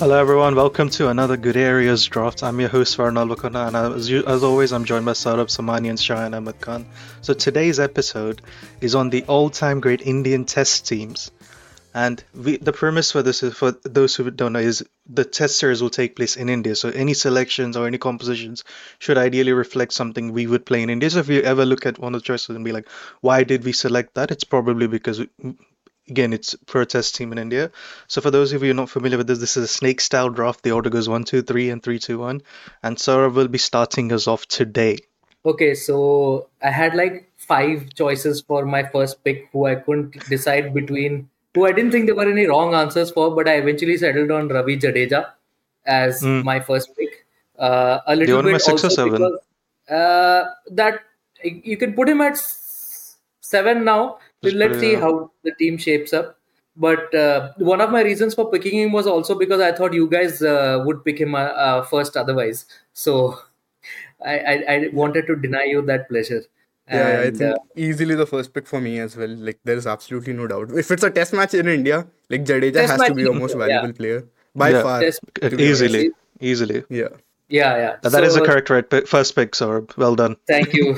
Hello everyone, welcome to another Good Areas Draft. I'm your host Varnal Vakona, and as always I'm joined by Saurabh Samani and Shayan Ahmed Khan. So today's episode is on the all-time great Indian test teams. And the premise for this is, for those who don't know, is the test series will take place in India. So any selections or any compositions should ideally reflect something we would play in India. So if you ever look at one of the choices and be like, why did we select that? It's probably because again, it's for a test team in India. So for those of you not familiar with this is a snake style draft. The order goes 1, 2, 3 and 3, 2, 1. And Saurabh will be starting us off today. Okay, so I had like 5 choices for my first pick who I couldn't decide between, who I didn't think there were any wrong answers for, but I eventually settled on Ravi Jadeja as my first pick. A Do you little want him bit at 6 or also 7? because that you can put him at 7 now. Just Let's put see it up. how the team shapes up. But one of my reasons for picking him was also because I thought you guys would pick him first otherwise. So I wanted to deny you that pleasure. Yeah, I And think easily the first pick for me as well. Like, there is absolutely no doubt. If it's a test match in India, like Jadeja test has match to be in your most India, yeah. valuable player by Yeah. far. Test, To be honest. Easily. Yeah. yeah. That is a correct first pick, Saurabh. Well done. Thank you.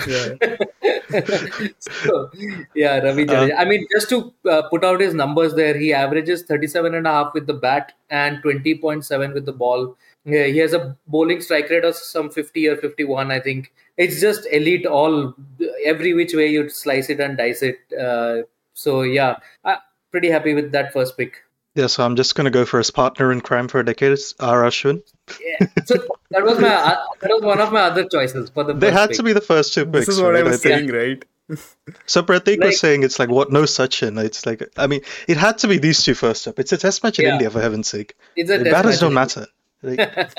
So, yeah, Ravi Jadeja. I mean, just to put out his numbers there, he averages 37.5 with the bat and 20.7 with the ball. Yeah, he has a bowling strike rate of some 50 or 51, I think. It's just elite every which way you slice it and dice it. So, yeah, pretty happy with that first pick. Yeah, so I'm just going to go for his partner in crime for a decade, it's R. Ashwin. Yeah. So that was one of my other choices for the They first had pick. to be the first two picks. This is what right? I was saying, right? So Pratik Like- was saying it's like, what, no Sachin. It's like, I mean, it had to be these two first up. It's a test match in Yeah. India, for heaven's sake. It's a The test batters match don't in matter. Like,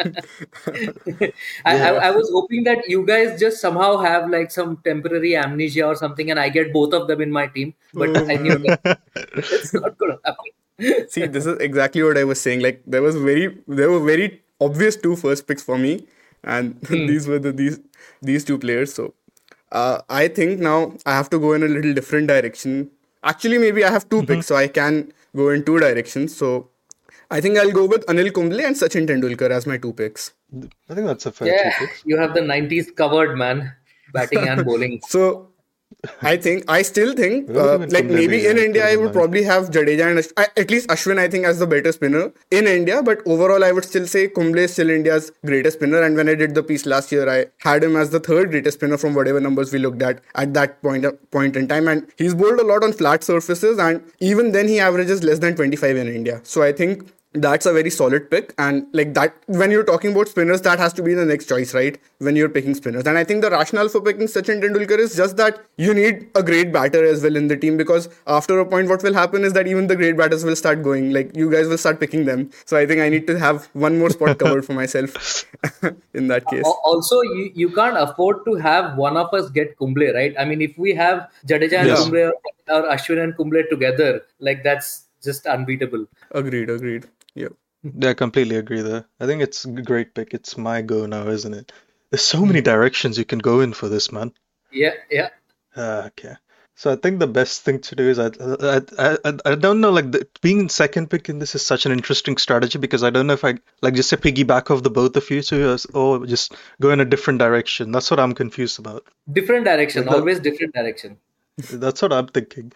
I was hoping that you guys just somehow have like some temporary amnesia or something, and I get both of them in my team. But Oh, I knew man. that it's not going to happen. See, this is exactly what I was saying. Like, there were very obvious two first picks for me, and these were these two players. So I think now I have to go in a little different direction. Actually, maybe I have two picks, so I can go in two directions. So I think I'll go with Anil Kumble and Sachin Tendulkar as my two picks. I think that's a fair Yeah, two picks. you have the 90s covered, man, batting and bowling. So I still think, Where would even like Kumble maybe be? in I India, couldn't I would mind. probably have Jadeja and at least Ashwin, I think, as the better spinner in India. But overall, I would still say Kumble is still India's greatest spinner. And when I did the piece last year, I had him as the third greatest spinner from whatever numbers we looked at that point in time. And he's bowled a lot on flat surfaces, and even then, he averages less than 25 in India. So I think that's a very solid pick. And like that, when you're talking about spinners, that has to be the next choice, right? When you're picking spinners. And I think the rationale for picking Sachin Tendulkar is just that you need a great batter as well in the team, because after a point, what will happen is that even the great batters will start going. Like, you guys will start picking them. So I think I need to have one more spot covered for myself in that case. Also, you can't afford to have one of us get Kumble, right? I mean, if we have Jadeja and Yes. Kumble or Ashwin and Kumble together, like that's just unbeatable. Agreed. Yeah. Yeah, I completely agree there. I think it's a great pick. It's my go now, isn't it? There's so many directions you can go in for this, man. Yeah. Okay. So I think the best thing to do is I don't know, like being second pick in this is such an interesting strategy, because I don't know if I like just a piggyback of the both of you two or just go in a different direction. That's what I'm confused about. Different direction, Like that- always different direction. That's what I'm thinking.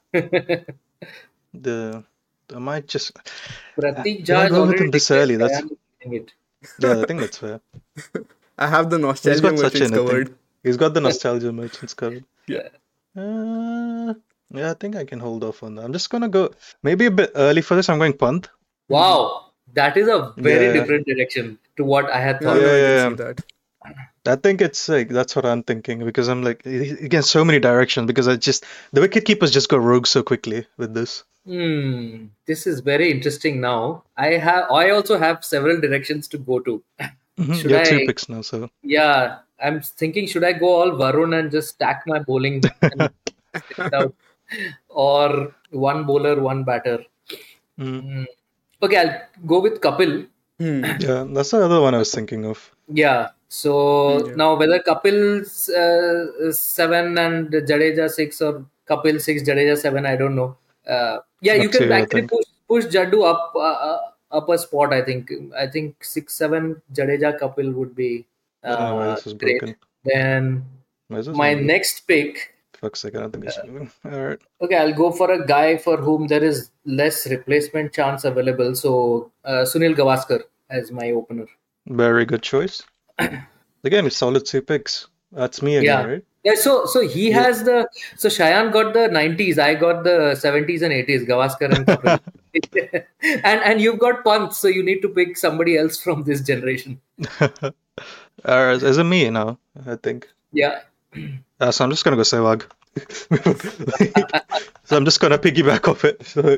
I might just Pratik do I Jha is go with already him this declared. early? That's I am doing it. yeah, I think that's fair. I have the He's nostalgia got merchants Sachin, I covered. think. He's got the nostalgia merchants covered. Yeah. Yeah, I think I can hold off on that. I'm just gonna go maybe a bit early for this. I'm going punt. Wow, that is a very Yeah. different direction to what I had Yeah, thought. I Yeah. can see that. I think it's like that's what I'm thinking, because I'm like it gets so many directions, because the wicket keepers just go rogue so quickly with this. This is very interesting now. I also have several directions to go to. Should You have two I? picks now, so Yeah, I'm thinking, should I go all Varun and just stack my bowling and stick it out? Or one bowler, one batter? Okay, I'll go with Kapil. yeah, that's the other one I was thinking of. Yeah. So now whether Kapil's 7 and Jadeja 6 or Kapil 6, Jadeja 7, I don't know. Yeah, you Up to can you, I actually think. push Jaddu up up a spot. I think 6-7 Jadeja Kapil would be I don't know why this is great. broken. Then Why is this my not good? next pick. Fuck's sake, I don't think it's moving. Alright. Okay, I'll go for a guy for whom there is less replacement chance available. So Sunil Gavaskar as my opener. Very good choice. Again, it's solid 2 picks. That's me again, Yeah. right? Yeah, so he Yeah. has the so Shayan got the 90s, I got the 70s and 80s, Gavaskar and Kapil. and you've got punts, so you need to pick somebody else from this generation. Alright, is it me now? I think. Yeah. So I'm just gonna go Sehwag. So I'm just gonna piggyback off it. So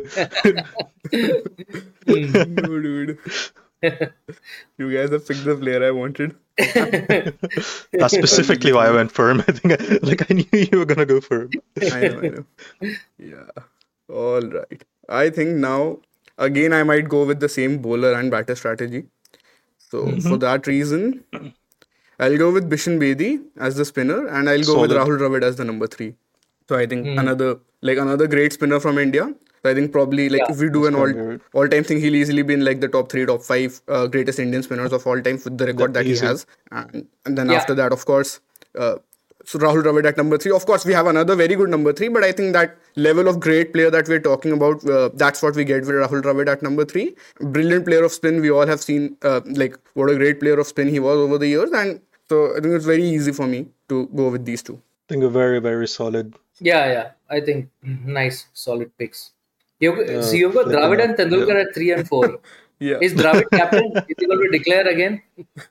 No, dude. You guys have picked the player I wanted. that's specifically why I went for him. I think I knew you were gonna go for him. I know. Yeah. All right. I think now, again, I might go with the same bowler and batter strategy. So, for that reason, I'll go with Bishan Bedi as the spinner, and I'll go with Solid. Rahul Dravid as the number 3. So, I think another great spinner from India. So I think probably like Yeah, if we do an that's gonna be right. all-time thing, he'll easily be in like the top 3, top 5 greatest Indian spinners of all time with the record that easy. he has. And then Yeah. after that, of course, so Rahul Dravid at number 3. Of course, we have another very good number 3, but I think that level of great player that we're talking about, that's what we get with Rahul Dravid at number 3. Brilliant player of spin. We all have seen like what a great player of spin he was over the years. And so I think it's very easy for me to go with these two. I think a very, very solid. Yeah. I think nice, solid picks. So you've got flipping Dravid out. and Tendulkar at 3 and 4. Yeah. Is Dravid captain? Is he going to declare again?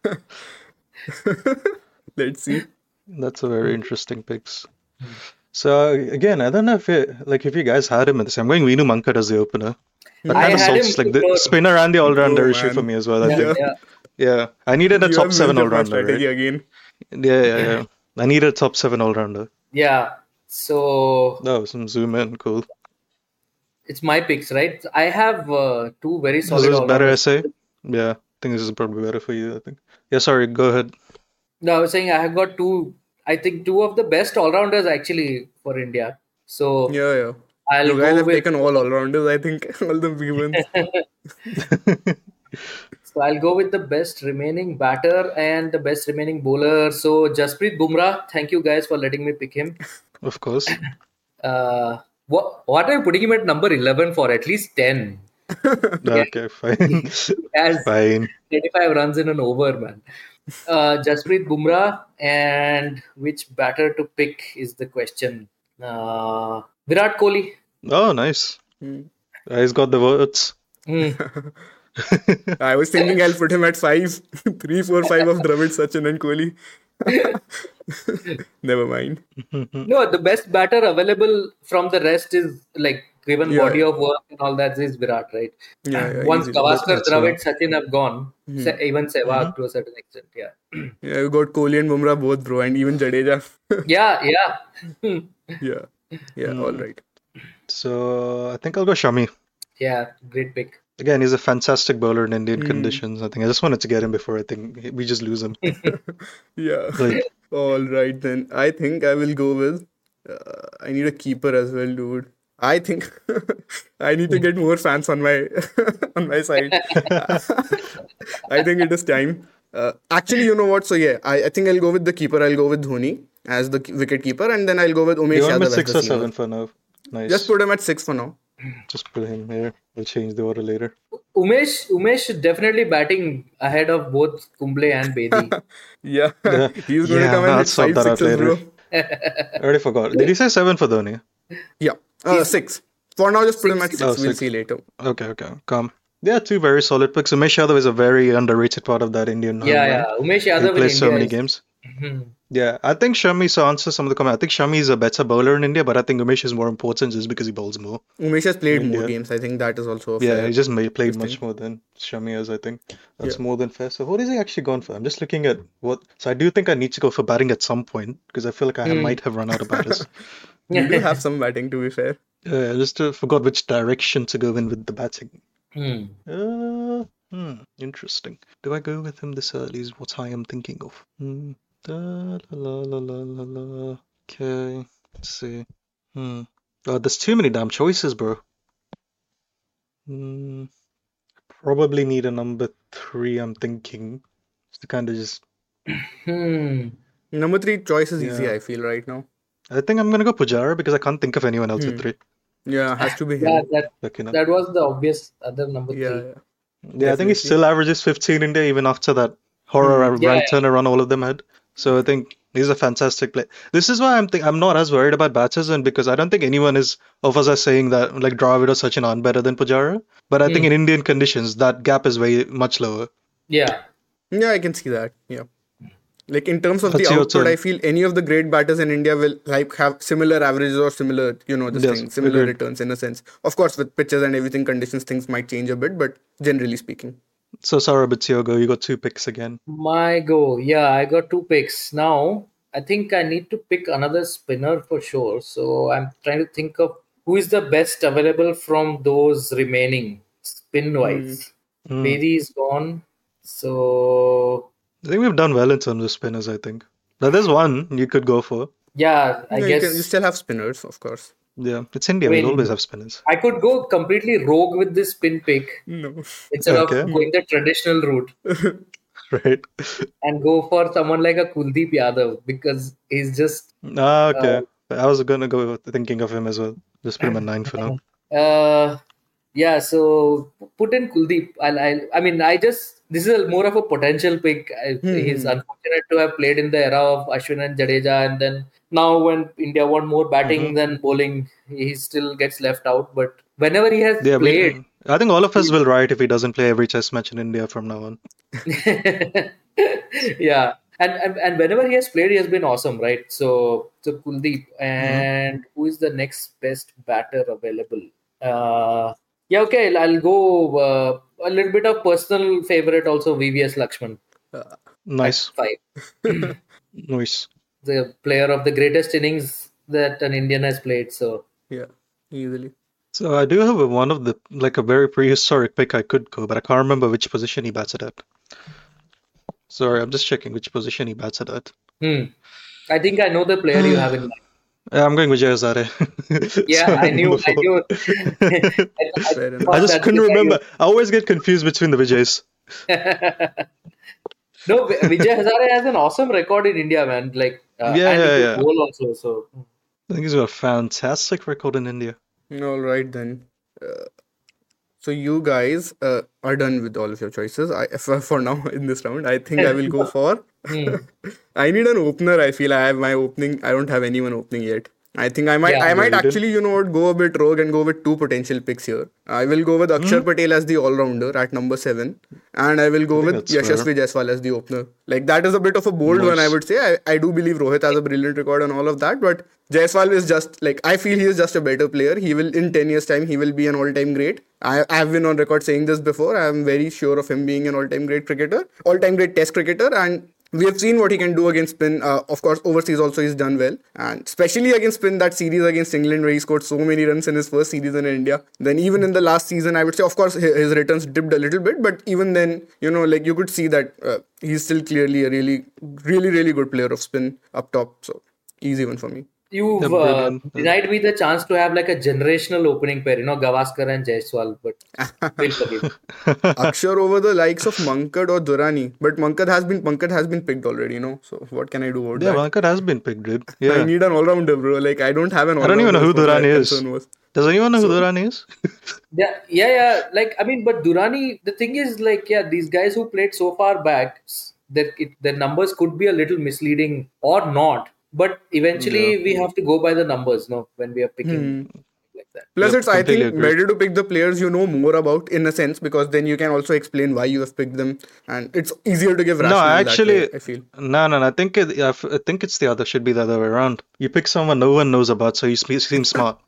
Let's see. That's a very interesting picks. So again, I don't know if if you guys had him at the same. I'm going Vinu Mankad as the opener. That I kind of had solves him like the before. spinner and the all-rounder Oh, issue man. for me as well. I think. Yeah. Yeah, I needed a You top have 7 messed up my all-rounder. strategy Right? again. Yeah. I needed a top 7 all-rounder. Yeah. So Oh, some zoom in, cool. it's my picks, right? I have 2 very Is solid this better all-rounders. essay? Yeah, I think this is probably better for you. I think. Yeah, sorry. Go ahead. No, I was saying I have got 2. I think 2 of the best all-rounders actually for India. So Yeah. I'll You guys go have with taken all-rounders, I think. All the big ones. So I'll go with the best remaining batter and the best remaining bowler. So Jasprit Bumrah, thank you guys for letting me pick him. Of course. What are you putting him at number 11 for? At least 10. Okay, fine. As Fine. 35 runs in an over, man. Jasprit Bumrah, and which batter to pick is the question. Virat Kohli. Oh, nice. He's got the votes. Hmm. I was thinking I'll put him at 5. 3, 4, 5 of Dravid, Sachin and Kohli. Never mind. No, the best batter available from the rest is like given Yeah. body of work and all that is Virat, right? Yeah, Once easily. Gavaskar, That's Dravid, Sachin have gone, even Sehwag Mm-hmm. to a certain extent. Yeah. Yeah, you got Kohli and Bumrah both, bro, and even Jadeja. Yeah. Yeah, all right. So I think I'll go Shami. Yeah, great pick. Again, he's a fantastic bowler in Indian conditions. I think I just wanted to get him before I think we just lose him. Yeah. Like, All right, then. I think I will go with. I need a keeper as well, dude. I think I need to get more fans on my on my side. I think it is time. Actually, you know what? So yeah, I think I'll go with the keeper. I'll go with Dhoni as the wicket keeper, and then I'll go with Umesh you want Yadav me as 6 the or seamer. 7 for now? Nice. Just put him at 6 for now. Just put him here. We'll change the order later. Umesh is definitely batting ahead of both Kumble and Bedi. Yeah, Yeah. he's going Yeah, to come and I'll hit sort 5 that out sixes, bro. later. I already forgot. Did you say 7 for Dhoni? Yeah, 6. For now, just put him at 6. Oh, We'll 6. see later. Okay. Calm. Yeah, 2 very solid picks. Umesh Yadav is a very underrated part of that Indian home run. Umesh He Yadav in plays so India many is- games. Mhm. Yeah, I think Shami, so answer some of the comments. I think Shami is a better bowler in India, but I think Umesh is more important just because he bowls more. Umesh has played more India. games. I think that is also a Yeah, fair. he just played much more than Shami has, I think. That's more than fair. So what is he actually gone for? I'm just looking at what. So I do think I need to go for batting at some point because I feel like I might have run out of batters. You do have some batting, to be fair. I just forgot which direction to go in with the batting. Hmm. Interesting. Do I go with him this early is what I am thinking of. Da, la, la, la, la, la. Okay, let's see. Oh, there's too many damn choices, bro. probably need a number 3, I'm thinking. To kind of just... Number 3 choice is easy, Yeah. I feel, right now. I think I'm going to go Pujara because I can't think of anyone else at 3. Yeah, has to be Yeah, him. that was the obvious other number 3. Yeah. Yeah, I think he Definitely. still averages 50 in India even after that horror right turner run all of them had. So I think he's a fantastic player. This is why I'm not as worried about batsmen, because I don't think anyone of us are saying that like Dravid or Sachin aren't better than Pujara. But I think in Indian conditions that gap is way much lower. Yeah. Yeah, I can see that. Yeah. Like in terms of That's the your output, turn. I feel any of the great batters in India will like have similar averages or similar, Yes, similar agreed. returns in a sense. Of course, with pitches and everything, conditions, things might change a bit, but generally speaking. So Saurabh, it's your go. You got 2 picks again. My go. Yeah, I got 2 picks. Now, I think I need to pick another spinner for sure. So I'm trying to think of who is the best available from those remaining spin-wise. Bedi is gone. So, I think we've done well in terms of spinners, I think. Now there's one you could go for. yeah, I Yeah, guess you still have spinners, of course. Yeah, it's India. I mean, We'll always have spinners. I could go completely rogue with this spin pick No. instead Okay. of going the traditional route Right. and go for someone like a Kuldeep Yadav because he's just Okay. I was gonna go with thinking of him as well. Just put him at 9 for now. yeah, so put in Kuldeep. I mean, this is more of a potential pick. He's unfortunate to have played in the era of Ashwin and Jadeja, and then now when India want more batting than bowling, he still gets left out. But whenever he has Yeah, played, I think all of us will riot if he doesn't play every test match in India from now on. yeah, and whenever he has played, he has been awesome, right? So Kuldeep, and who is the next best batter available? Yeah, okay, I'll go a little bit of personal favorite also, VVS Lakshman. Nice. 5. Nice. The player of the greatest innings that an Indian has played. So Yeah, easily. So I do have one of the a very prehistoric pick I could go, but I can't remember which position he batted at. Sorry, I'm just checking which position he batted at. I think I know the player you have in mind. I'm going Vijay Hazare. Yeah, So I knew. Fair enough. I just couldn't remember. I always get confused between the Vijays. No, Vijay Hazare has an awesome record in India, man. Like, and he could bowl also. So I think he's got a fantastic record in India. All right then. So you guys are done with all of your choices. For now in this round, I think I will go for. I need an opener. I feel I have my opening. I don't have anyone opening yet. I think I might. Yeah, I might you actually, go a bit rogue and go with 2 potential picks here. I will go with Akshar Patel as the all-rounder at number 7, and I will go with that's fair. Yashasvi Jaiswal as the opener. Like that is a bit of a bold one, I would say. I do believe Rohit has a brilliant record and all of that, but Jaiswal is just like, I feel he is just a better player. He will, in 10 years' time, he will be an all-time great. I have been on record saying this before. I am very sure of him being an all-time great cricketer, all-time great test cricketer, and we have seen what he can do against spin. Of course, overseas also he's done well. And especially against spin, that series against England where he scored so many runs in his first series in India. Then even in the last season, I would say, of course, his returns dipped a little bit. But even then, you could see that he's still clearly a really, really, really good player of spin up top. So, easy one for me. you've denied me the chance to have like a generational opening pair, Gavaskar and Jaiswal, but we'll forgive. Akshar over the likes of Mankad or Durrani. But Mankad has been picked already, So what can I do about Yeah, that? Mankad has been picked, dude. I Yeah. need an all-rounder, bro. Like, I don't have an I all-rounder. don't even know who is what my Durrani is. concern was. Does anyone know who Durrani is? Yeah. Like, I mean, but Durrani, the thing is, like, yeah, these guys who played so far back, their numbers could be a little misleading or not. But eventually, we have to go by the numbers, when we are picking like that. Plus, Yep, it's, I completely think, agree. better to pick the players you know more about in a sense, because then you can also explain why you have picked them, and it's easier to give rationale that way, I feel. No. I think I think it's should be the other way around. You pick someone no one knows about, so you seem smart.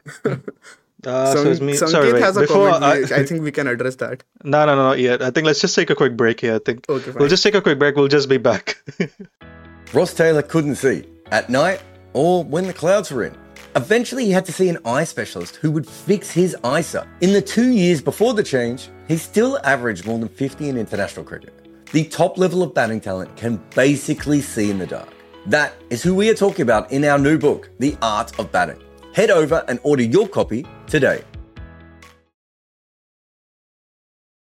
So it's me. Sorry, Sanket wait. has a Before comment. I think we can address that. No, not yet. I think let's just take a quick break here. I think Okay, fine. we'll just take a quick break. We'll just be back. Ross Taylor couldn't see at night or when the clouds were in. Eventually, he had to see an eye specialist who would fix his eyesight. In the 2 years before the change, he still averaged more than 50 in international cricket. The top level of batting talent can basically see in the dark. That is who we are talking about in our new book, The Art of Batting. Head over and order your copy today.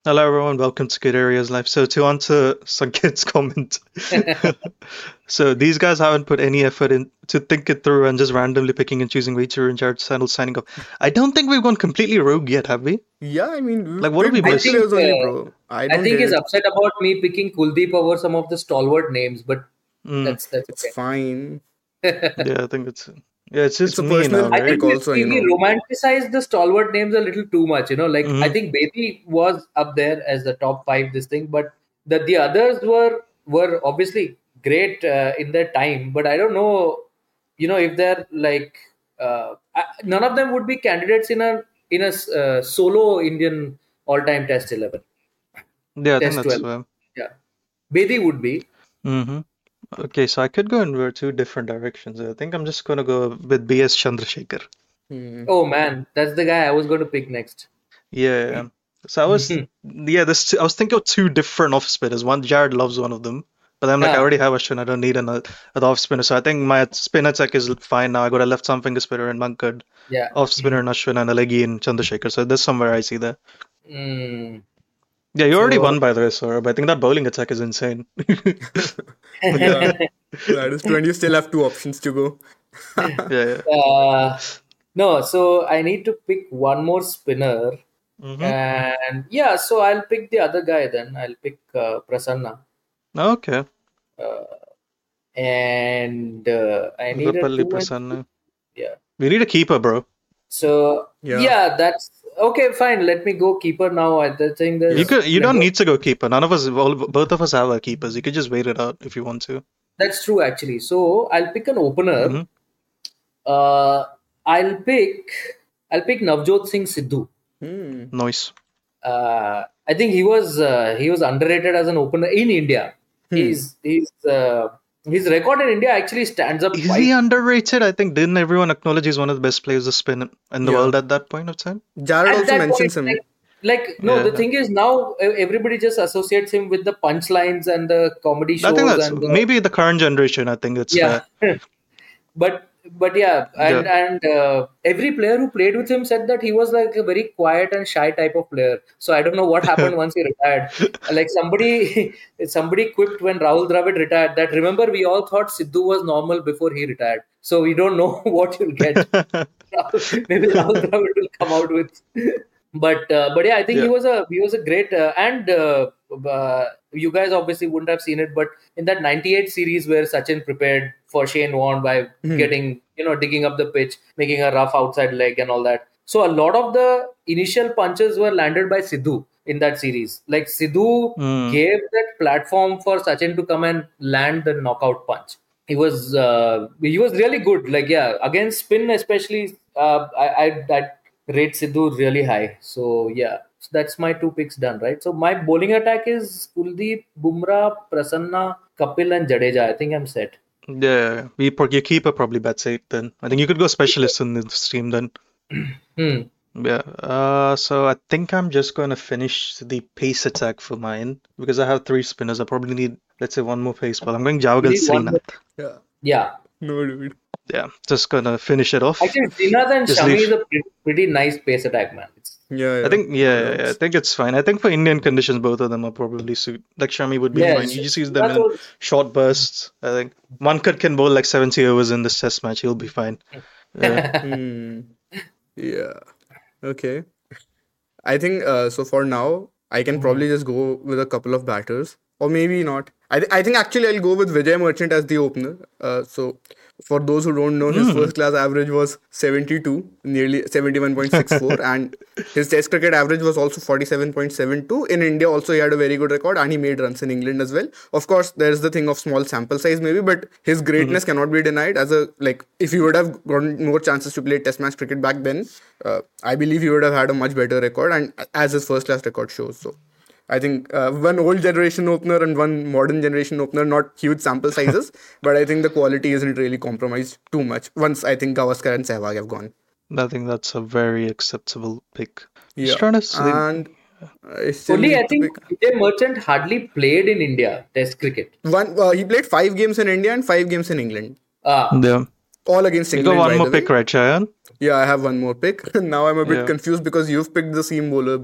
Hello everyone, welcome to Good Areas Live. So to answer Sanket's comment, so these guys haven't put any effort in to think it through and just randomly picking and choosing Waiter and Jared Sandel signing up. I don't think we've gone completely rogue yet, have we? Yeah, I mean, Like, what are we picked missing? players only, bro. I I don't think get he's it. upset about me picking Kuldeep over some of the stalwart names, but Mm. that's It's okay. fine. Yeah, I think it's just It's a me personal now, I right? think pick also, we romanticize the stalwart names a little too much. Like I Mhm. think Bedi was up there as the top 5 this thing, but the others were obviously great in their time. But I don't know, if they're like none of them would be candidates in a solo Indian all-time Test 11, Yeah, I think Test that's 12. Yeah, Bedi would be. Mm-hmm. Okay, so I could go in two different directions. I think I'm just gonna go with B.S. Chandrasekhar. Hmm. Oh man, that's the guy I was going to pick next. Yeah. So I was I was thinking of two different off spinners. One, Jared loves one of them, but I'm like, I Yeah. already have Ashwin. I don't need another off spinner. So I think my spin attack is fine now. I got a left arm finger spinner in Mankad, Yeah. off spinner in Ashwin, and a leggy in Chandrasekhar. So that's somewhere I see that. Mm. Yeah, you already So- won by the way, Saurabh. I think that bowling attack is insane. Yeah, that is true. And you still have 2 options to go. Yeah. No, so I need to pick one more spinner, Mm-hmm. and yeah, so I'll pick the other guy then. I'll pick Prasanna, Okay. and I need a Vipalli 2 and Prasanna. yeah. We need a keeper, bro. So Yeah. yeah, that's okay. Fine, let me go keeper now. I think there's You don't need to go keeper. Both of us have our keepers. You could just wait it out if you want to. That's true actually. So I'll pick an opener. Mhm. I'll pick Navjot Singh Sidhu. Hmm. Nice. I think he was underrated as an opener in India. His record in India actually stands up Is quite. he underrated? I think didn't everyone acknowledge he's one of the best players to spin in the Yeah. world at that point of time? Jared At also that mentions point, him. no, the Yeah. thing is now everybody just associates him with the punchlines and the comedy I shows think that's and maybe the current generation. I think it's yeah. But yeah, and Yeah. and every player who played with him said that he was like a very quiet and shy type of player. So I don't know what happened once he retired. Like somebody quipped when Rahul Dravid retired that remember we all thought Sidhu was normal before he retired. So we don't know what you'll get. Maybe Rahul Dravid will come out with. But yeah, I think Yeah. he was a great you guys obviously wouldn't have seen it, but in that '98 series where Sachin prepared for Shane Warne by getting digging up the pitch, making a rough outside leg and all that. So a lot of the initial punches were landed by Sidhu in that series. Like Sidhu gave that platform for Sachin to come and land the knockout punch. He was really good. Like yeah, against spin especially. I rate Sidhu really high. So yeah, so that's my 2 picks done, right? So my bowling attack is Kuldeep, Bumrah, Prasanna, Kapil, and Jadeja. I think I'm set. Yeah, your keeper probably bets 8 then. I think you could go specialist in this team then. Yeah. So I think I'm just going to finish the pace attack for mine because I have 3 spinners. I probably need, let's say, one more pace ball. I'm going Javagal You need one more. Srinath. Yeah. No, dude. Yeah, just gonna finish it off. Actually, Srinath and Just Shami leave- is a pretty nice pace attack, man. Yeah. I think I think it's fine. I think for Indian conditions, both of them are probably suit. Like Shami would be Yeah, fine. You just use them that's in what- short bursts. I think Mankad can bowl like 70 overs in this test match. He'll be fine. Yeah. Yeah. Okay. I think so for now, I can probably just go with a couple of batters. Or maybe not. I think actually I'll go with Vijay Merchant as the opener. So for those who don't know, his first class average was 72, nearly 71.64, and his Test cricket average was also 47.72. In India, also he had a very good record, and he made runs in England as well. Of course, there's the thing of small sample size maybe, but his greatness cannot be denied. If he would have gotten more chances to play Test match cricket back then, I believe he would have had a much better record, and as his first class record shows. So I think one old generation opener and one modern generation opener, not huge sample sizes, but I think the quality isn't really compromised too much once I think Gavaskar and Sehwag have gone. I think that's a very acceptable pick. Yeah. Just trying to see. And I still Only need I to think pick Vijay Merchant hardly played in India Test cricket. one. He played 5 games in India and 5 games in England, Yeah. all against You England. got one by more the way. pick, right, Chayan? Yeah, I have one more pick. Now I'm a bit Yeah. confused because you've picked the seam bowler, bro.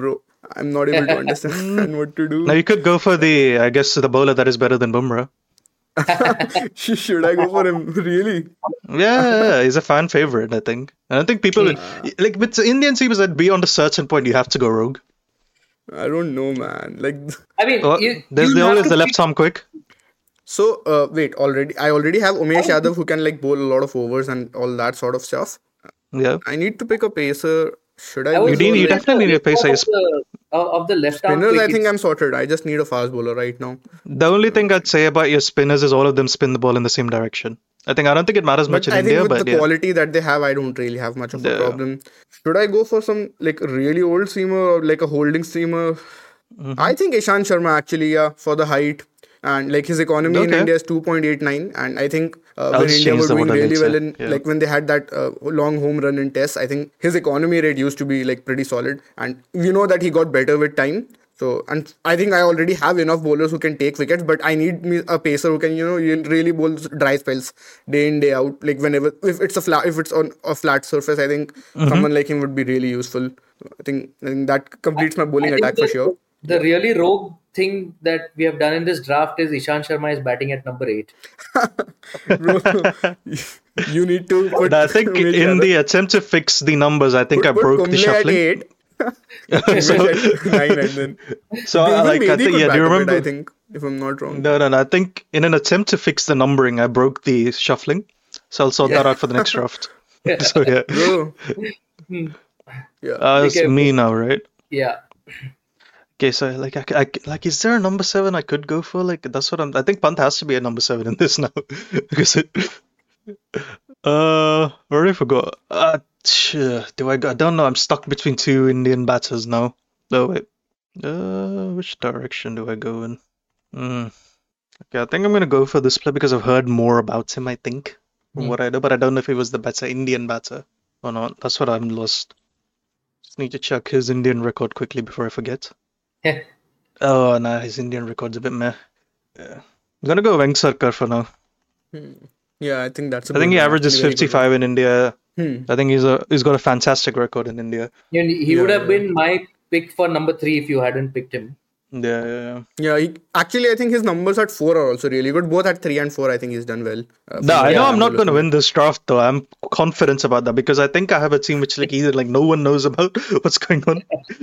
I'm not able to understand what to Now do. you could go for I guess, the bowler that is better than Bumrah. Should I go for him? Really? Yeah, he's a fan favorite, I think. And I think people like with the Indian teams that beyond a certain point, you have to go rogue. I don't know, man. Like, I mean, Oh, there's you'll have always to the left pick- arm quick. so wait, I already have Umesh Yadav who can like bowl a lot of overs and all that sort of stuff. Yeah. I need to pick a pacer. Should I? I was go You for, like, definitely need a pacer. of the left arm. spinners. I quick, think I'm sorted. I just need a fast bowler right now. The only thing I'd say about your spinners is all of them spin the ball in the same direction. I don't think it matters much But in I India, think with but the yeah. quality that they have, I don't really have much of a Yeah. problem. Should I go for some like really old seamer or like a holding seamer? I think Ishan Sharma actually, yeah, for the height. And like his economy in Okay. India is 2.89, and I think when just India change were the doing what I really did well say. in Yeah. like when they had that long home run in Tests, I think his economy rate used to be like pretty solid, and we know that he got better with time. So, and I think I already have enough bowlers who can take wickets, but I need me a pacer who can really bowl dry spells day in day out. Like whenever if it's on a flat surface, I think someone like him would be really useful. I think that completes my bowling I think attack for sure. The really rogue thing that we have done in this draft is Ishan Sharma is batting at number 8. Bro, you need to put. I think Umesh in Yadav. the attempt to fix the numbers, I think I Put broke Kumble the at shuffling. 8. So- Umesh at 9, and then So even like I Mehdi think could yeah, bat do you a bit, remember? I think, if I'm not wrong. No. I think in an attempt to fix the numbering, I broke the shuffling. So I'll sort that out for the next draft. So yeah, Bro. Yeah. it's Okay. me now, right? Yeah. Okay, so like, is there a number 7 I could go for? Like, that's what I think Pant has to be a number 7 in this now because already forgot. Do I don't know. I'm stuck between two Indian batters now. Oh wait, which direction do I go in? Okay, I think I'm gonna go for this play because I've heard more about him. I think from what I know, but I don't know if he was the better Indian batter or not. That's what I'm lost. Just need to check his Indian record quickly before I forget. Oh, nah, his Indian record's a bit meh. Yeah. I'm gonna go Vengsarkar for now. Yeah, I think that's a I think good he one, averages actually, very good 55 in India. one. I think he's got a fantastic record in India. He would have been my pick for number 3 if you hadn't picked him. Yeah. Yeah, actually, I think his numbers at 4 are also really good. Both at 3 and 4, I think he's done well. No, I know I'm not going going to win this draft though. I'm confident about that because I think I have a team which like either like no one knows about what's going on.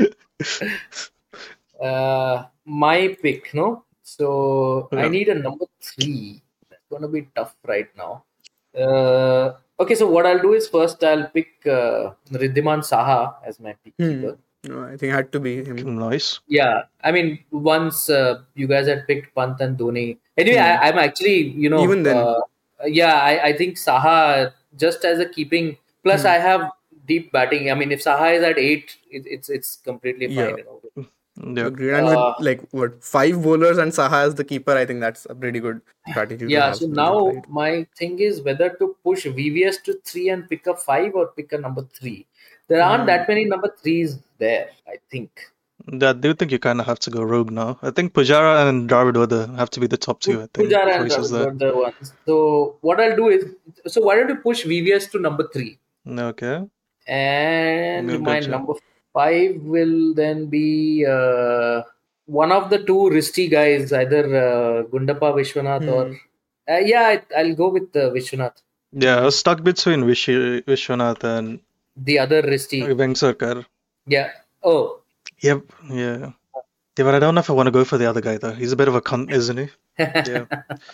My pick, no? So I Yeah. need a number 3. That's going to be tough right now. Okay, so what I'll do is first I'll pick Riddhiman Saha as my pick keeper. No, I think it had to be him. Nice. Yeah, I mean, once you guys had picked Pant and Dhoni. Anyway, I'm actually, Even then. I think Saha just as a keeping. Plus, I have deep batting. I mean, if Saha is at 8, it's completely fine. Yeah. Yeah. Agreed. And with like what 5 bowlers and Saha as the keeper, I think that's a pretty good strategy. to Yeah, have. so now Right. my thing is whether to push VVS to 3 and pick a 5 or pick a number 3. There aren't that many number 3s there, I think. I do think you kind of have to go rogue now. I think Pujara and Dravid have to be the top 2. I think Pujara and choices Dravid were the ones. So what I'll do is, why don't you push VVS to number 3? Okay. And We'll my go to- number 5 will then be one of the 2 Risti guys, either Gundappa Vishwanath or... I'll go with Vishwanath. Yeah, I was stuck between Vishwanath and The other Risti. Vengsarkar. Yeah. Oh, Yep. Yeah. Yeah, but I don't know if I want to go for the other guy though. He's a bit of a cunt, isn't he? Yeah.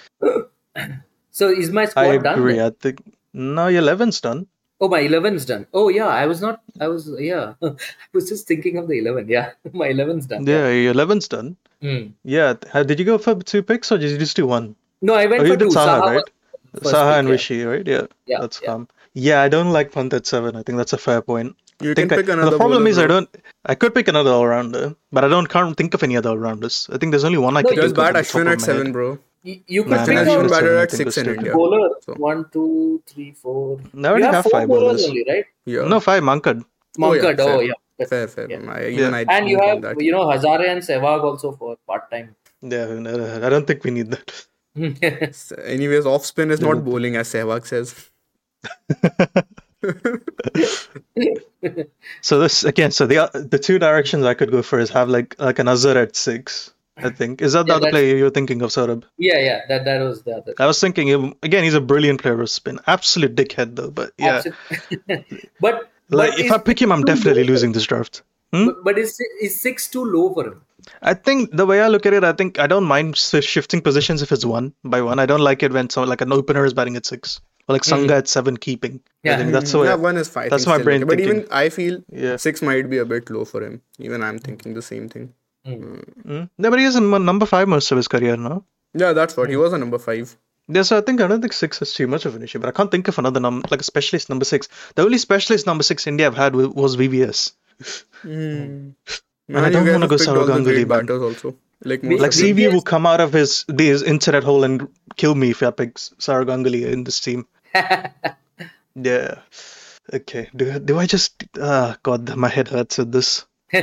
so is my I squad done? agree. then? I think no, your 11's done. Oh, my 11's done. Oh, yeah. I was just thinking of the 11. Yeah. My 11's done. Yeah, your 11's done. Hmm. Yeah. Did you go for 2 picks or did you just do 1? No, I went Oh, for you did 2. Saha, was right? first Saha pick, and yeah. Rishi, right? Yeah. Yeah, That's yeah. calm. Yeah, I don't like Pant at 7. I think that's a fair point. You think can pick another the problem bowler, is bro. I could pick another all-rounder, but I can't think of any other all-rounders. I think there's only one I No, could you Just think of bat at the top Ashwin of at my 7, head. bro. You could Nah, pick Ashwin Ashwin at a 7 batted I at think 6 was in stupid. India. bowler. So- 1, 2, 3, 4. I already You have four 5 bowlers bowlers. only, right? Yeah. No, 5 Mankad. Monkad. fair. Oh, yeah. Fair. Yeah. I And you think have, that. Hazare and Sehwag also for part-time. Yeah, no, I don't think we need that. Anyways, off spin is not bowling, as Sehwag says. So this again. So the two directions I could go for is have like an Azhar at 6. I think is that the Yeah, other that's- player you're thinking of, Saurabh? Yeah, that was the other. I was thinking again. He's a brilliant player of spin. Absolute dickhead though, but yeah. But Like if is I pick him, I'm too definitely low? losing this draft. But is 6 too low for him? I think the way I look at it, I think I don't mind shifting positions if it's 1-by-1. I don't like it when like an opener is batting at 6 or like Sangha at 7 keeping. Yeah. I think that's the way. Yeah, 1 is fine. That's my brain But thinking. even I feel Yeah. 6 might be a bit low for him. Even I'm thinking the same thing. Yeah, but he is in number 5 most of his career now. Yeah, that's what. He was a number 5. Yeah, so I don't think 6 is too much of an issue, but I can't think of another like a specialist number 6. The only specialist number 6 India have had was VVS. Man, I don't you guys want to have go picked all the Saurav great Ganguly, man. batters also. Like Like most of CV VVS will come out of his internet hole and kill me if I pick Saurav Ganguly in this team. Yeah. Okay. Do I just? God, my head hurts with this.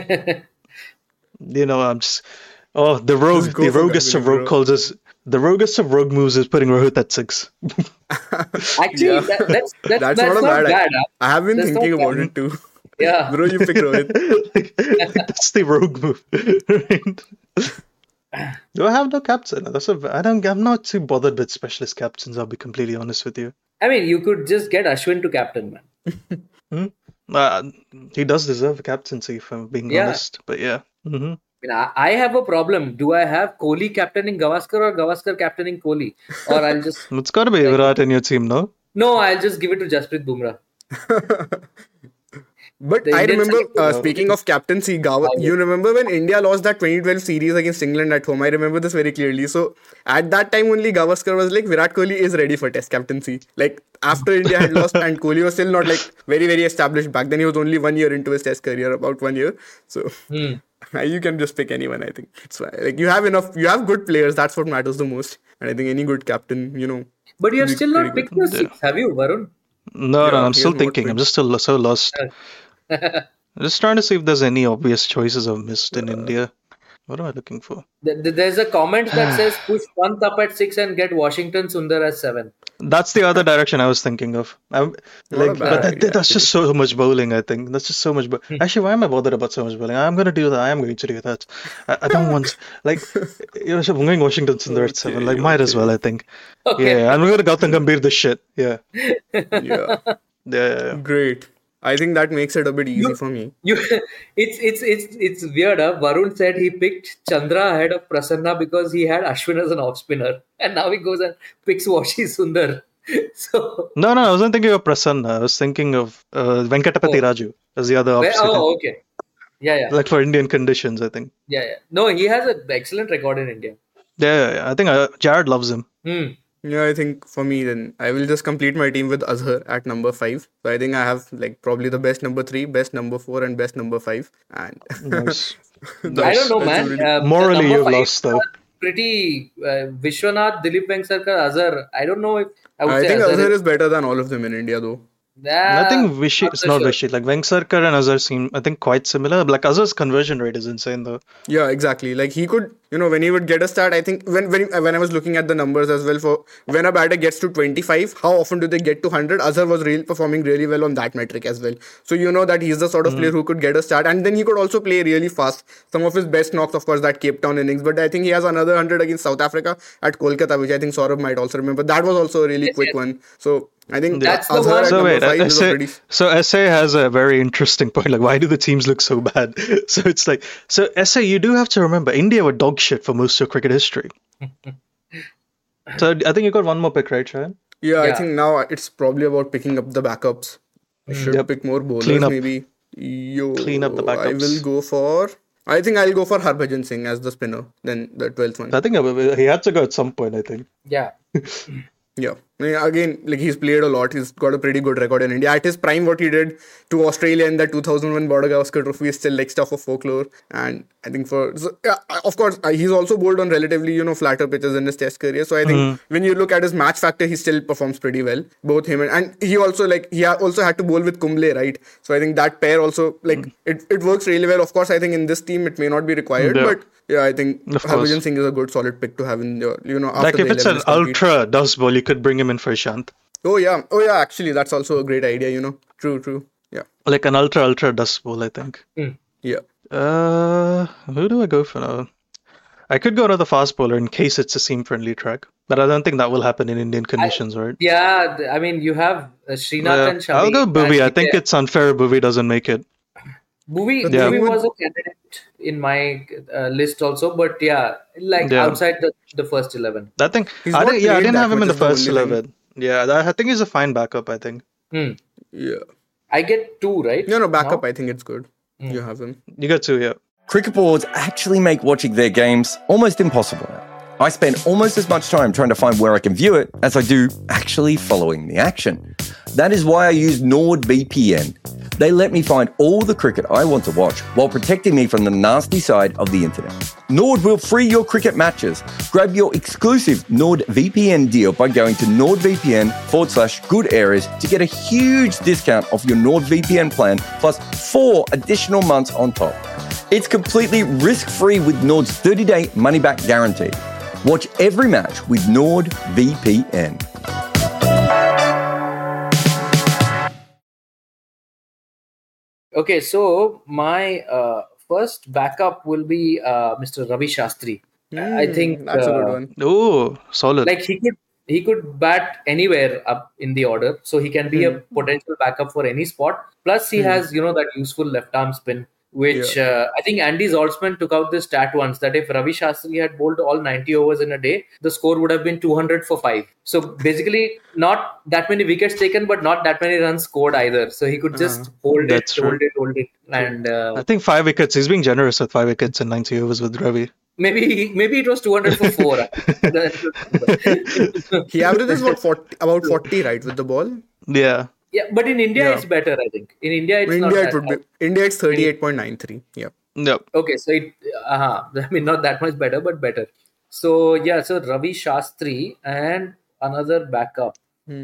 I'm just. Oh, the rogue, Just go the for roguest Ganguly, of rogue bro. calls us. The roguest of rogue moves is putting Rohit at 6. Actually, Yeah. that's That's not a bad idea. huh? I have been That's not thinking about bad. it too. Yeah. Bro, you pick Rohit. That's the rogue move. Do I have no captain? I'm not too bothered with specialist captains. I'll be completely honest with you. I mean, you could just get Ashwin to captain, man. He does deserve a captaincy, if I'm being Yeah. honest. But yeah. Mm-hmm. I mean, I have a problem. Do I have Kohli captaining Gavaskar or Gavaskar captaining Kohli? Or I'll just... It's got to be Virat in your team, no? No, I'll just give it to Jasprit Bumrah. But The I Indian remember, selection- speaking of captaincy, you remember when India lost that 2012 series against England at home? I remember this very clearly. So at that time only Gavaskar was like, Virat Kohli is ready for test captaincy. Like after India had lost and Kohli was still not like very, very established back then. He was only 1 year into his test career, about 1 year. So you can just pick anyone, I think. It's fine. Like you have good players. That's what matters the most. And I think any good captain, But you have Pretty still not good. picked your 6, have you, Varun? No, Yeah, I'm he still has not thinking. picked. I'm just still so lost. I'm just trying to see if there's any obvious choices I've missed in India. What am I looking for? There's a comment that says push Pant up at 6 and get Washington Sundar as 7. That's the other direction I was thinking of. a bad idea, That's just so much bowling, I think. That's just so much. Actually, why am I bothered about so much bowling? I'm going to do that. I am going to do that. I don't want, like, I'm going Washington Sundar at 7. Like, might as well, I think. Okay. Yeah, I'm going to Gautam Gambhir this shit. Yeah. Yeah. Yeah. Great. I think that makes it a bit easy for me. It's weird. Varun said he picked Chandra ahead of Prasanna because he had Ashwin as an off spinner, and now he goes and picks Washi Sundar. So No, I wasn't thinking of Prasanna. I was thinking of Venkatapati Raju as the other option. okay, yeah. Like for Indian conditions, I think. Yeah. No, he has an excellent record in India. Yeah. I think Jared loves him. Yeah, I think for me then I will just complete my team with Azhar at number 5. So I think I have like probably the best number 3, best number 4 and best number 5. And Nice. I don't know, that's man. really- The Morally, number you've 5 lost, though. Pretty Vishwanath, Dilip Vengsarkar, Azhar. I don't know if I would I say think Azhar Azhar is better than all of them in India though. I think Vishy, it's so not sure. Vishy. Like Vengsarkar and Azhar seem, I think, quite similar. Like Azhar's conversion rate is insane, though. Yeah, exactly. Like he could, when he would get a start, I think when I was looking at the numbers as well for when a batter gets to 25, how often do they get to 100? Azhar was performing really well on that metric as well. So you know that he's the sort of player who could get a start, and then he could also play really fast. Some of his best knocks, of course, that Cape Town innings, but I think he has another 100 against South Africa at Kolkata, which I think Saurabh might also remember. That was also a really quick one. So I think That's the Azhar one- at So number wait, 5 is a pretty. SA has a very interesting point. Like, why do the teams look so bad? So it's like, so SA, you do have to remember, India were dog shit for most of cricket history. So I think you got one more pick, right, Shayan? Yeah, I Yeah. think now it's probably about picking up the backups. I should Yep. pick more bowlers, Clean up. maybe. Clean up the I backups. will go for. I think I'll go for Harbhajan Singh as the spinner, then the 12th one. I think he had to go at some point, I think. Yeah. Yeah. I mean, again, like he's played a lot. He's got a pretty good record in India. At his prime, what he did to Australia in that 2001 Border Gavaskar Trophy is still like stuff of folklore. And I think of course, he's also bowled on relatively, flatter pitches in his test career. So I think when you look at his match factor, he still performs pretty well. Both him and he also also had to bowl with Kumble, right? So I think that pair also it works really well. Of course, I think in this team it may not be required, Yeah. but yeah, I think Of course. Harbhajan Singh is a good solid pick to have in your, after Like, if the it's 11 an is complete. ultra dust ball, you could bring him in for Ishant. Oh yeah, actually that's also a great idea, True. Like an ultra dust bowl, I think. Yeah. Who do I go for now? I could go to the fast bowler in case it's a seam-friendly track, but I don't think that will happen in Indian conditions, right? Yeah, I mean, you have Srinath and Shami. I'll go Bhuvi. I think yeah. it's unfair Bhuvi doesn't make it. Bhuvi was a candidate in my list also, but outside the first 11. I think I didn't have him in the first 11. Yeah, I think he's a fine backup. I think. Yeah. I get 2, right? No, backup. I think it's good. You have him. You got 2, yeah. Cricket boards actually make watching their games almost impossible. I spend almost as much time trying to find where I can view it as I do actually following the action. That is why I use NordVPN. They let me find all the cricket I want to watch while protecting me from the nasty side of the internet. Nord will free your cricket matches. Grab your exclusive NordVPN deal by going to nordvpn.com/good areas to get a huge discount off your NordVPN plan plus 4 additional months on top. It's completely risk-free with Nord's 30-day money-back guarantee. Watch every match with NordVPN. Okay, so my first backup will be Mr. Ravi Shastri. I think that's a good one. Oh, solid. Like he could bat anywhere up in the order, so he can be a potential backup for any spot. Plus, he has that useful left arm spin, which I think Andy Zaltzman took out this stat once that if Ravi Shastri had bowled all 90 overs in a day, the score would have been 200 for 5. So basically, not that many wickets taken, but not that many runs scored either. So he could just hold it, and I think 5 wickets. He's being generous with 5 wickets in 90 overs with Ravi. Maybe it was 200 for 4. He averages about 40, right, with the ball? Yeah. Yeah, but in India it's better, I think. In India it's not that high. India it's 38.93. Yeah. Yep. Okay, so I mean not that much better, but better. So so Ravi Shastri and another backup.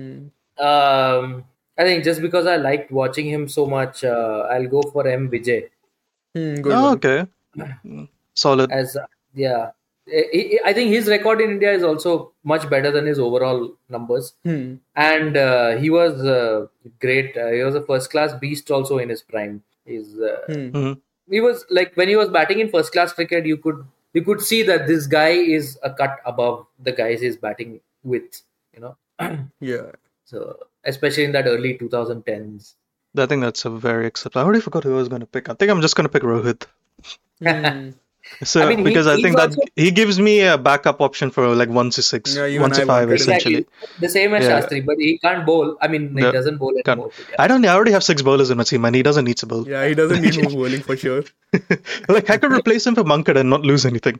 I think just because I liked watching him so much, I'll go for M. Vijay. Okay. Solid. I think his record in India is also much better than his overall numbers. And he was great. He was a first-class beast also in his prime. He was like when he was batting in first-class cricket, you could see that this guy is a cut above the guys he's batting with. Yeah. So especially in that early 2010s. I think that's a very acceptable. I already forgot who I was going to pick. I think I'm just going to pick Rohit. So I think that he gives me a backup option for like 1 to 6, 1 to 5 essentially. Exactly. The same as Shastri, but he can't bowl. I mean, he doesn't bowl anymore. I already have 6 bowlers in my team and he doesn't need to bowl. Yeah, he doesn't need more bowling for sure. Like I could replace him for Mankad and not lose anything.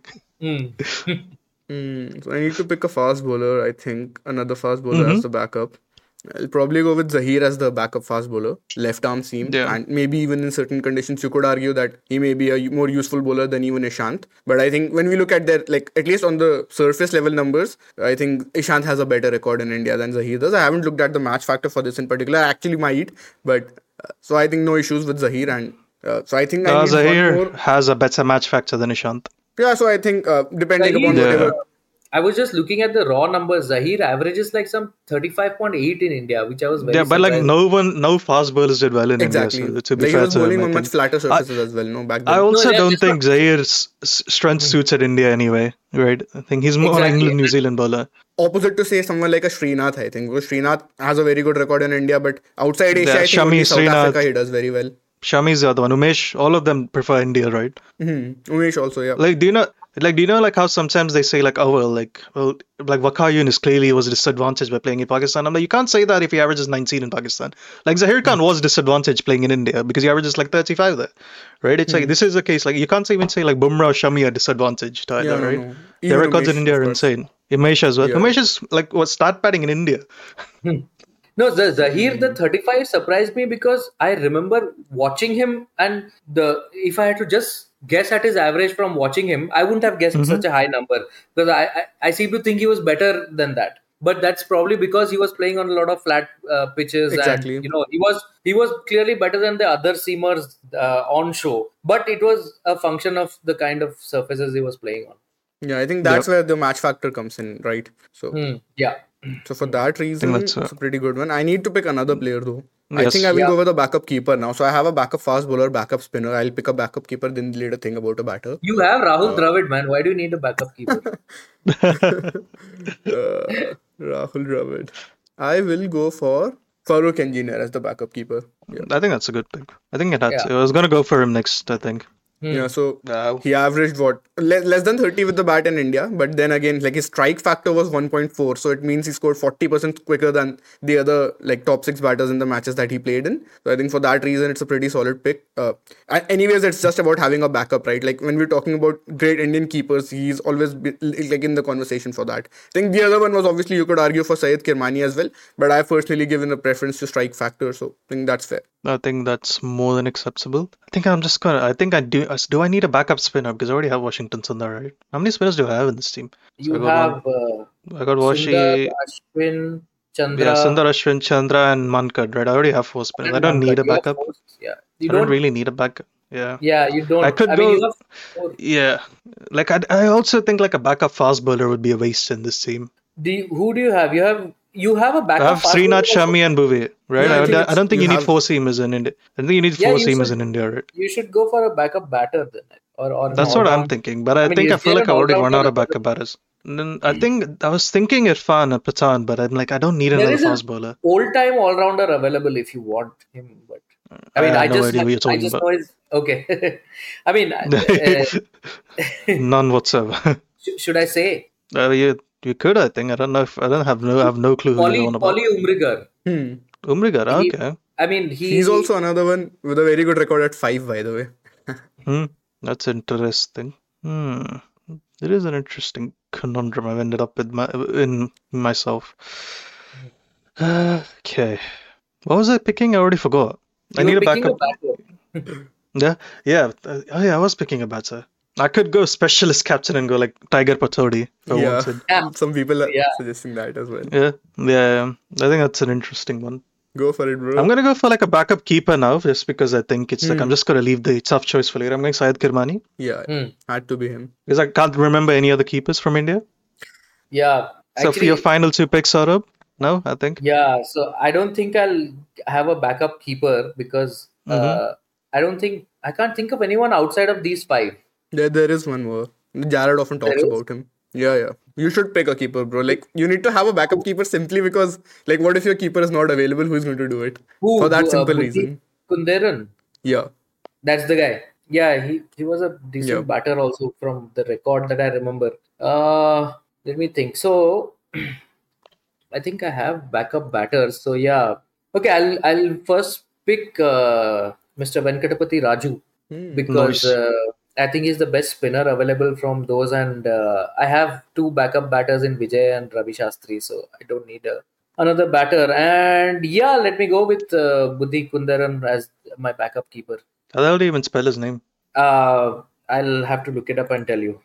So I need to pick a fast bowler. I think another fast bowler as the backup. I'll probably go with Zahir as the backup fast bowler, left arm seam, and maybe even in certain conditions you could argue that he may be a more useful bowler than even Ishant. But I think when we look at their, like, at least on the surface level numbers, I think Ishant has a better record in India than Zahir does. I haven't looked at the match factor for this in particular. I actually might, but so I think no issues with Zahir, and so I think Zahir has a better match factor than Ishant. Yeah, so I think depending upon whatever. I was just looking at the raw numbers. Zahir averages like some 35.8 in India, which I was very but like no fast bowlers did well in India. So to be fair, he was bowling on much flatter surfaces as well. No, back then. I also don't think Zahir's strength suits at India anyway. Right? I think he's more an England New Zealand bowler. Opposite to say someone like a Srinath, I think. Because Srinath has a very good record in India, but outside Asia, I think only South Africa he does very well. Shami's the other one. Umesh, all of them prefer India, right? Umesh also, yeah. Like, do you know like how sometimes they say like, like Waqar is clearly was disadvantaged by playing in Pakistan. I'm like, you can't say that if he averages 19 in Pakistan. Like Zahir Khan was disadvantaged playing in India because he averages like 35 there, right? It's like this is the case. Like you can't even say like Bumrah or Shami are disadvantaged either, right? No. Their records in India are insane. Umesh as well. Yeah. Umesh is like start batting in India. No, the Zahir, the 35 surprised me because I remember watching him, and if I had to just guess at his average from watching him, I wouldn't have guessed such a high number because I seem to think he was better than that. But that's probably because he was playing on a lot of flat pitches. Exactly. And, he was clearly better than the other seamers on show. But it was a function of the kind of surfaces he was playing on. Yeah, I think that's where the match factor comes in, right? So yeah. So for that reason, it's a pretty good one. I need to pick another player though. I think I will Yeah. go with a backup keeper now. So I have a backup fast bowler, backup spinner. I'll pick a backup keeper, then later think about a batter. You have Rahul Dravid, man. Why do you need a backup keeper? Rahul Dravid. I will go for Farooq Engineer as the backup keeper. Yeah. I think that's a good pick. I think it had Yeah. to. I was gonna go for him next, I think. Yeah, so Uh, he averaged less than 30 with the bat in India, but then again, like his strike factor was 1.4, so it means he scored 40% quicker than the other like top 6 batters in the matches that he played in. So I think for that reason, it's a pretty solid pick. Anyways, it's just about having a backup, right? Like when we're talking about great Indian keepers, he's always like in the conversation for that. I think the other one was obviously you could argue for Syed Kirmani as well, but I've personally given a preference to strike factor, so I think that's fair. I think that's more than acceptable. I think I'm just gonna. I think I do. Do I need a backup spinner because I already have Washington Sundar, right? How many spinners do I have in this team? You I got have I got Washi. Sundar, Ashwin, Chandra. Yeah, Sundar, Ashwin, Chandra, and Mankad, right? I already have 4 spinners. I don't need a You have backup. four. Yeah. I don't really need a backup. Yeah. Yeah, you don't. I could mean, go- you have four. Yeah. Like I also think like a backup fast bowler would be a waste in this team. Who do you have? You have a I backup. have fast Srinath, bowler also? Shami, and Bhuvi, right? Yeah, I think I don't think you you need have- 4 seamers in India. I think you need Yeah, 4 you seamers should- in India, right? You should go for a backup batter then, or That's an what I'm all-round- thinking. But I mean, think I is feel there like an I already run all-rounder out of available? backup batters. And then I think I was thinking Irfan or Pathan, but I'm like, I don't need There another is fast an bowler. old-time all-rounder available if you want him, but I mean, I I have no just idea what you're I talking just about. know his okay. I mean, None whatsoever. should I say You could, I think. I don't know if I have no clue who you're on about. Polly Umrigar? Umrigar, He- okay. I mean, He's also another one with a very good record at 5, by the way. That's interesting. It is an interesting conundrum I've ended up in myself. Okay. What was I picking? I already forgot. I you need were a picking backup. Yeah. Oh yeah, I was picking a batter. I could go specialist captain and go like Tiger Patodi if I Yeah. wanted. Yeah. Some people are Yeah. suggesting that as well. Yeah. I think that's an interesting one. Go for it, bro. I'm gonna go for like a backup keeper now, just because I think it's like I'm just gonna leave the tough choice for later. I'm going Syed Kirmani Yeah, had to be him. because I can't remember any other keepers from India. Yeah. So for your final 2 picks, Saurabh? No, I think. Yeah, so I don't think I'll have a backup keeper because I can't think of anyone outside of these 5. There is one more. Jared often talks There is? about him. Yeah. You should pick a keeper, bro. Like, you need to have a backup keeper simply because, like, what if your keeper is not available? Who's going to do it? For that simple reason. Kunderan. Yeah. That's the guy. Yeah, he was a decent Yeah. batter also from the record that I remember. Let me think. So I think I have backup batters. So yeah. Okay, I'll first pick Mr. Venkatapati Raju because Nice. I think he's the best spinner available from those, and I have 2 backup batters in Vijay and Ravi Shastri, so I don't need another batter. And yeah, let me go with Buddhi Kundaran as my backup keeper. How do you even spell his name? I'll have to look it up and tell you.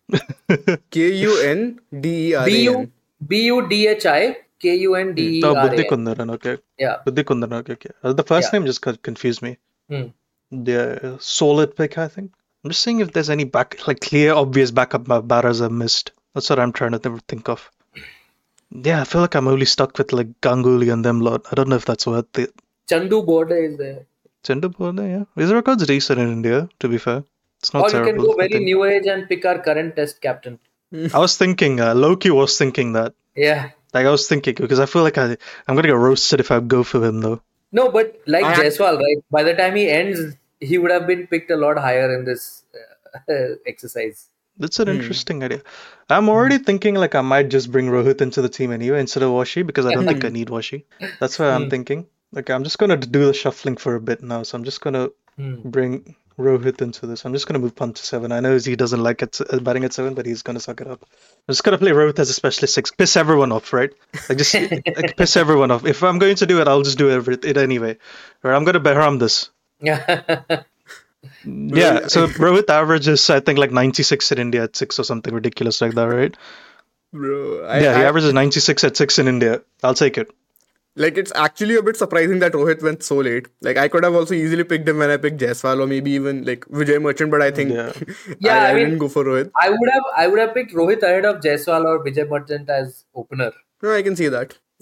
Kunderan. Budhi Kunderan. Oh, Buddhi Kundaran, okay. Yeah. Buddhi Kundaran, okay. The first Yeah. name just confused me. Hmm. Yeah, solid pick, I think. I'm just seeing if there's any clear, obvious backup batters I've missed. That's what I'm trying to think of. Yeah, I feel like I'm only stuck with like Ganguly and them lot. I don't know if that's worth it. Chandu Borde is there. Chandu Borde, yeah. His record's decent in India, to be fair. It's not Or you terrible. can go I very think. new age and pick our current test captain. I was thinking, Loki was thinking that. Yeah. Like I was thinking because I feel like I'm gonna get roasted if I go for him though. No, but like Jaiswal, right? By the time he ends, he would have been picked a lot higher in this exercise. That's an interesting idea. I'm already thinking like I might just bring Rohit into the team anyway instead of Washi because I don't think I need Washi. That's why I'm thinking. Like I'm just gonna do the shuffling for a bit now, so I'm just gonna bring Rohit into this. I'm just gonna move Pant to 7. I know he doesn't like batting at 7, but he's gonna suck it up. I'm just gonna play Rohit as a specialist 6. Piss everyone off, right? Like just like, piss everyone off. If I'm going to do it, I'll just do it anyway. Or I'm gonna Behram this. Yeah. Yeah, so Rohit averages I think like 96 in India at 6 or something ridiculous like that, right? Bro, He averages 96 at 6 in India. I'll take it. like, it's actually a bit surprising that Rohit went so late. Like, I could have also easily picked him when I picked Jaiswal or maybe even like Vijay Merchant, but I think Yeah, I I mean- didn't go for Rohit. I would have picked Rohit ahead of Jaiswal or Vijay Merchant as opener. No, I can see that. Yeah.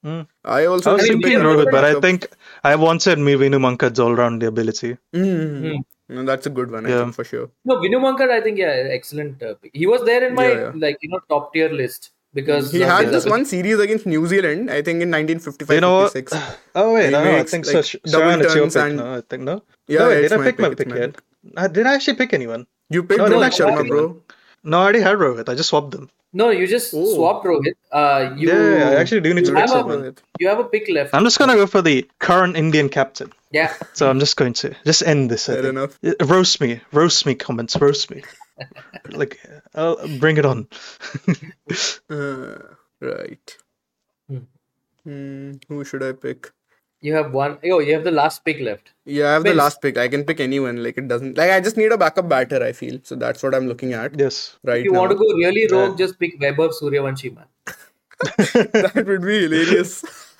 I also I was need to thinking pick another Rohit, but I backup. think I once said Vinu Mankad's all-round ability. No, that's a good one, I Yeah. think, for sure. No, Vinu Mankad, I think, excellent pick. He was there in my Yeah. top tier list because He had this this one series against New Zealand, I think in 1955-56. You know what? Oh wait, He no, I makes, think like, so. double Sharon, it's your turns pick. and- No, I think no. Yeah, no, wait, yeah, did it's I my pick my pick, pick it's my yet? pick. Did I actually pick anyone? You picked No, I didn't Rohit actually Sharma, pick bro. No, I already had Rohit. I just swapped them. No, you just swapped Rohit. Yeah, I actually do need to You pick have someone. Rohit. You have a pick left. I'm just gonna go for the current Indian captain. Yeah. So I'm just going to just end this. I Fair think. enough. Roast me, comments, roast me. Like, bring it on. Right. Who should I pick? You have one. Oh, you have the last pick left. Yeah, I have the Vince. last pick. I can pick anyone. Like, it doesn't. Like, I just need a backup batter, I feel. So that's what I'm looking at Yes. right If you now. want to go really rogue, just pick Vaibhav Suryavanshi, man. That would be hilarious.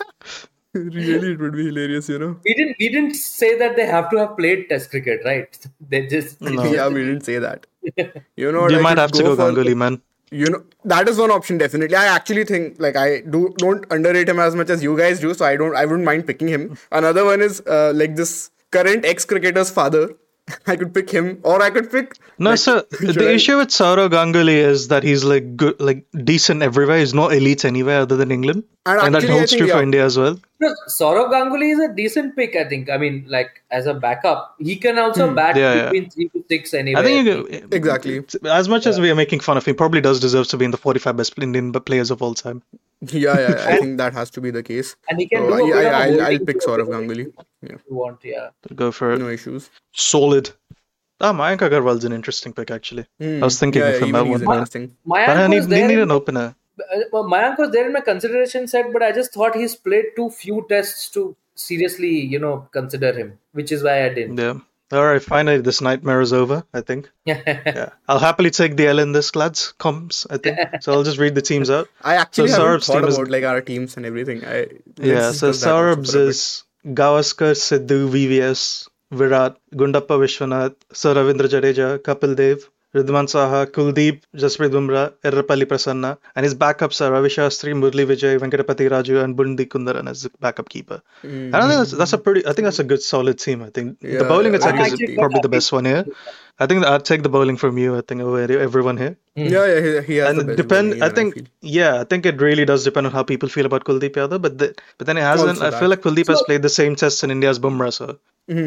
Really, it would be hilarious, you know. We didn't say that they have to have played Test cricket, right? They just Yeah, we didn't say that. You know what? You I might could have to go for- Ganguly, man. You know, that is one option definitely. I actually think, like, I don't underrate him as much as you guys do, so I wouldn't mind picking him. Another one is like this current ex-cricketer's father. I could pick him, or I could pick. No, like, so should the I- issue with Saurav Ganguly is that he's like good, like decent everywhere. He's not elite anywhere other than England, And and that actually, I holds think, true for yeah. India as well. No, Saurav Ganguly is a decent pick, I think. I mean, like as a backup, he can also bat Yeah, between 3 to 6 anywhere. I think you, Exactly. as much as we are making fun of him, he probably does deserve to be in the 45 best Indian players of all time. Yeah, I think that has to be the case. And he can So, do a bit of a I'll holding pick too, Saurav Ganguly. Yeah, if you want, yeah. Go for it. no issues. Solid. Mayank Agarwal's an interesting pick, actually. I was thinking Yeah, of him even at he's one point. interesting. But I Mayank need, was there. need in- an opener. Mayank was there in my consideration set, but I just thought he's played too few tests to seriously, consider him, which is why I didn't. Yeah. All right, finally, this nightmare is over, I think. Yeah. I'll happily take the L in this, lads. Comms, I think. So I'll just read the teams out. I actually So haven't Saurabh's thought team is- about like our teams and everything. Yeah, Let's so discuss that also Saurabh's for a bit. is Gavaskar, Sidhu, VVS, Virat, Gundappa Vishwanath, Sir Ravindra Jadeja, Kapil Dev, Ridwan Saha, Kuldeep, Jasprit Bumrah, Errapalli Prasanna, and his backups are Ravi Shastri, Murli Vijay, Venkatapati Raju, and Bundi Kundaran as the backup keeper. I don't think I think that's a good solid team. I think the Yeah, bowling attack I'm is actually probably the happy. best one here. I think I'd take the bowling from you. I think over everyone here. Yeah, he has the And best depend. bowling, I even, think, feel. yeah, I think it really does depend on how people feel about Kuldeep Yadav. But then it hasn't. Also I that. feel like Kuldeep has played the same tests in India as Bumrah. So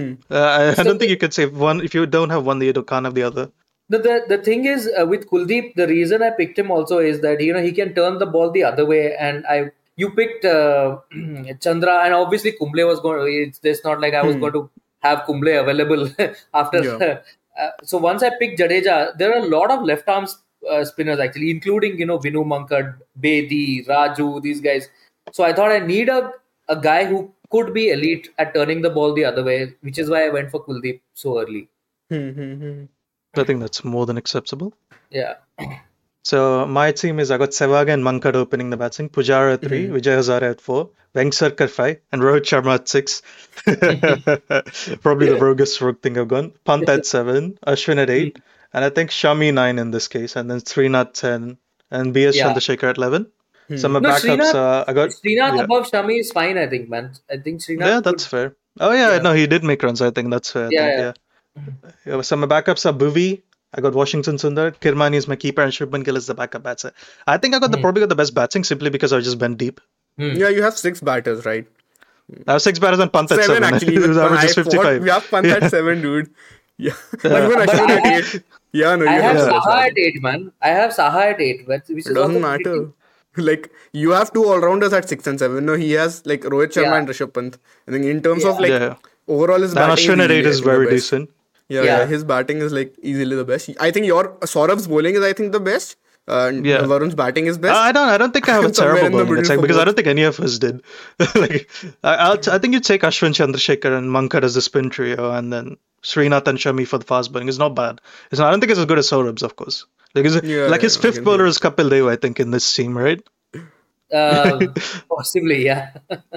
I don't think you could say one if you don't have one, you can't have the other. The thing is with Kuldeep, the reason I picked him also is that he can turn the ball the other way, and you picked Chandra, and obviously Kumble was going. It's not like I was going to have Kumble available after. Yeah. So once I picked Jadeja, there are a lot of left arm spinners actually, including Vinu Mankad, Bedi, Raju, these guys. So I thought I need a guy who could be elite at turning the ball the other way, which is why I went for Kuldeep so early. I think that's more than acceptable. Yeah. So my team is I got Sehwag and Mankad opening the batting, Pujara at 3, Vijay Hazare at 4, Vengsarkar 5, and Rohit Sharma at 6. Probably the roguest rogue thing I've gone. Pant at 7, Ashwin at 8, and I think Shami 9 in this case, and then Srinath 10, and BS Yeah. Chandrasekhar at 11. So my No, backups, I got Srinath yeah. above Shami is fine, I think, man. I think Srinath. Yeah, that's fair. Oh yeah, no, he did make runs. I think that's fair. I Yeah, think, yeah. So my backups are Bhuvi. I got Washington Sundar. Kirmani is my keeper, and Shubman Gill is the backup batter. I think I got probably got the best batting simply because I just bent deep. Yeah, you have 6 batters, right? I have 6 batters and Pant at 7. Actually. It was But average I just thought 55. we have Pant at 7, dude. Yeah. But even Ashwin at 8. Yeah, no, you I have have Saha at 8, man. I have Saha at 8, which is It doesn't also matter. pretty- Like, you have 2 all-rounders at 6 and 7. No, he has, like, Rohit Sharma Yeah. and Rishabh Pant. I think in terms of, like, Yeah. overall his And batting Ashwin at 8 easily, is I think, the very best. decent. Yeah, his batting is, like, easily the best. I think your Saurav's bowling is, I think, the best. Yeah. Varun's batting is best. I don't think I have a Somewhere terrible in the bowling middle attack for because I both. don't think any of us did. Like, I think you take Ashwin Chandrasekhar and Mankad as the spin trio, and then Srinath and Shami for the fast bowling. It's not bad. I don't think it's as good as Saurabh's, of course. Like, his I fifth can bowler see. is Kapil Dev, I think, in this team, right? Possibly, yeah.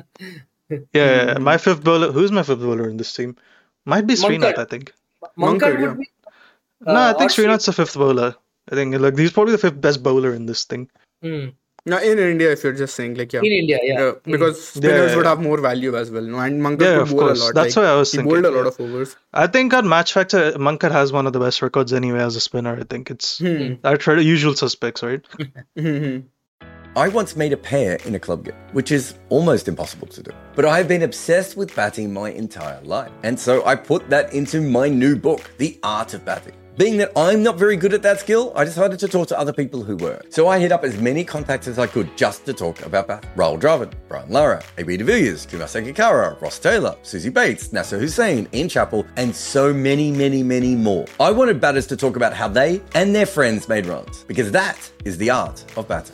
Yeah, my fifth bowler. Who's my fifth bowler in this team? Might be Srinath, Mankad. I think. Mankad Mankad, would be. No, I think or Srinath's the fifth bowler. I think like he's probably the fifth best bowler in this thing. Now, in India, if you're just saying like, yeah. In India, yeah. Because spinners Yeah. would have more value as well. No, and Mankar Yeah, could of bowl course. a lot. That's like, what I was he thinking. bowled a lot Yeah. of overs. I think on match factor, Mankar has one of the best records anyway as a spinner. I think it's our usual suspects, right? I once made a pair in a club game, which is almost impossible to do. But I have been obsessed with batting my entire life. And so I put that into my new book, The Art of Batting. Being that I'm not very good at that skill, I decided to talk to other people who were. So I hit up as many contacts as I could just to talk about batting. Rahul Dravid, Brian Lara, AB de Villiers, Kumar Sangakkara, Ross Taylor, Susie Bates, Nasser Hussain, Ian Chappell, and so many, many, many more. I wanted batters to talk about how they and their friends made runs, because that is the art of batting.